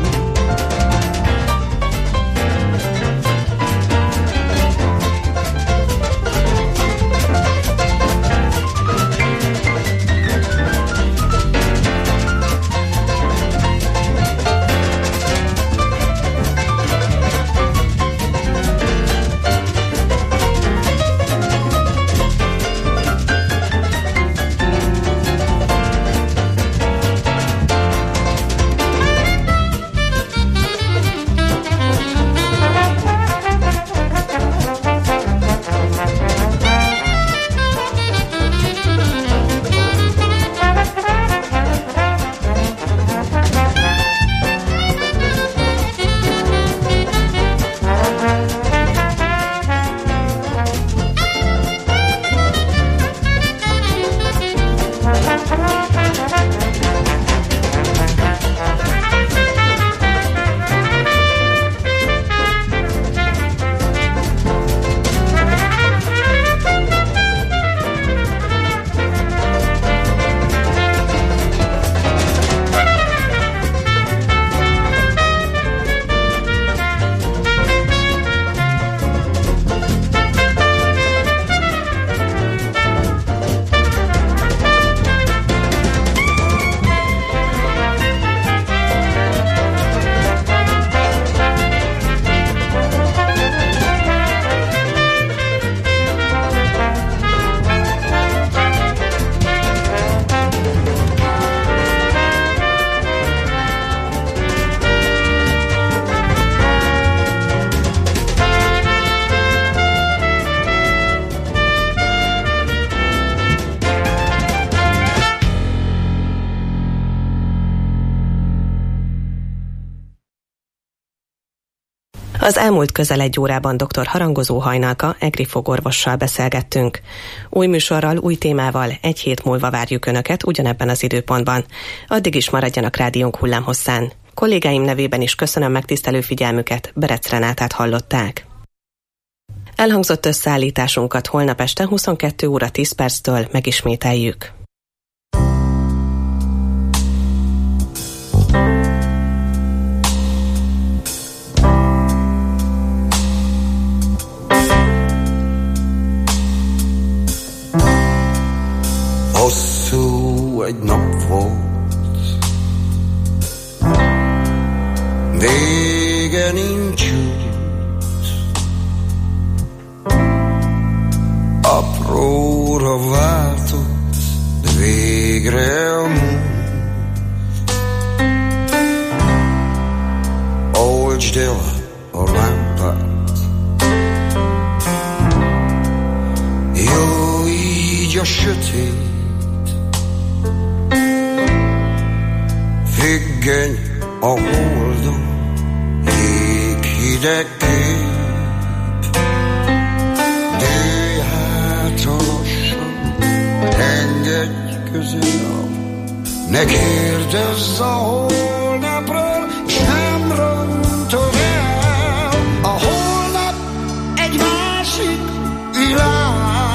Az elmúlt közel egy órában dr. Harangozó Hajnalka egri fogorvossal beszélgettünk. Új műsorral, új témával egy hét múlva várjuk Önöket ugyanebben az időpontban. Addig is maradjanak rádiónk hullámhosszán. Kollégáim nevében is köszönöm megtisztelő figyelmüket, Berec Renátát hallották. Elhangzott összeállításunkat holnap este huszonkettő óra tíz perctől megismételjük. Hosszú egy nap volt, vége nincs út, apróra váltott, de végre a múlt. Oltsd el a lámpát, jó így a sötét, függöny a holdon, jéghideg kép. Dőlj hátra lassan, engedj közel, ne kérdezz a holnapról, s nem rontod el. A holnap egy másik világ,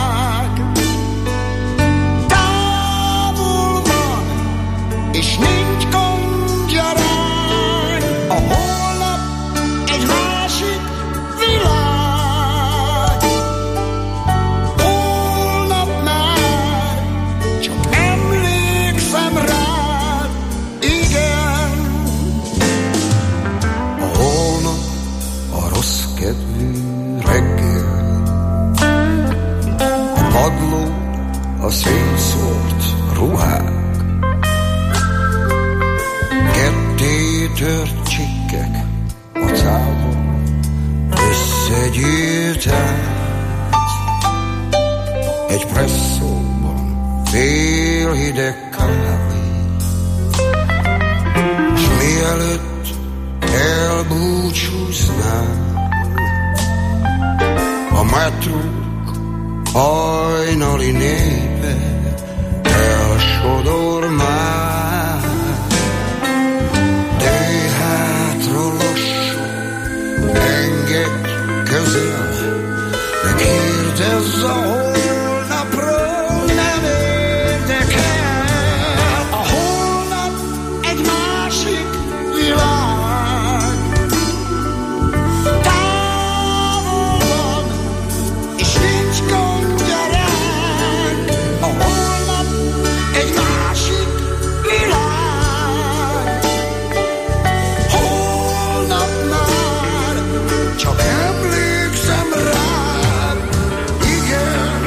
kedvű reggel. A padló, a szétszórt ruhák, ketté tört csikkek a cálban összegyűlt át. Egy presszóban fél hideg kávé, s mielőtt elbúcsúznál, a metrók hajnali népe elsodor már. Dőj hátra lassan, engedj közel, de kérdezz a holnapról, nem érdekel. A holnap egy másik világ, távol van, és nincs gondja ránk. A holnap egy másik világ, holnap már csak emlékszem rád, igen.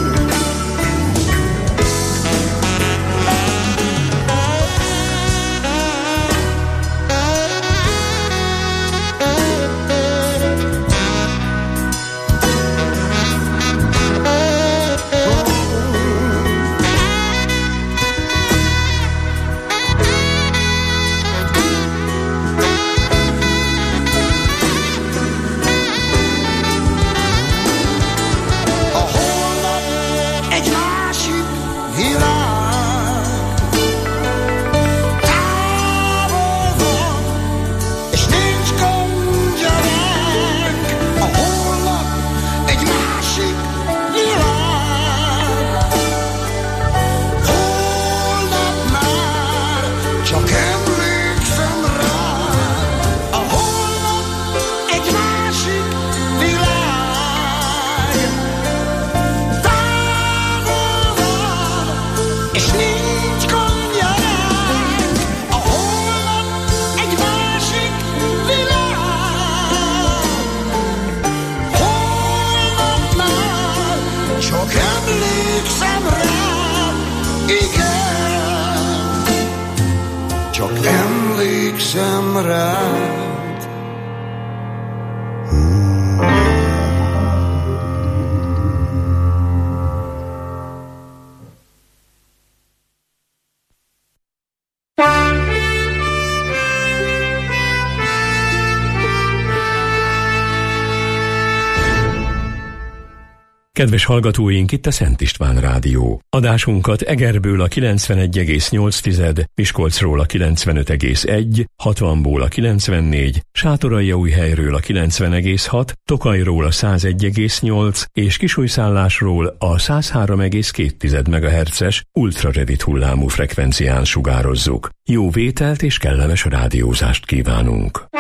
A holnap egy másik világ, távol van, és nincs gondja ránk. A holnap egy másik világ, holnap már csak emlékszem rád. A holnap egy másik világ, távol van, és nincs gondja ránk. A holnap egy másik világ, holnap már csak emlékszem rád, igen. Csak emlékszem rád. Kedves hallgatóink, itt a Szent István Rádió. Adásunkat Egerből a kilencvenegy egész nyolc, Miskolcról a kilencvenöt egész egy, hatvanból a kilencvennégy, Sátoraljaújhelyről a kilencven egész hat, Tokajról a százegy egész nyolc és Kisújszállásról a száz három egész két megahertzes ultrarövid hullámú frekvencián sugározzuk. Jó vételt és kellemes rádiózást kívánunk!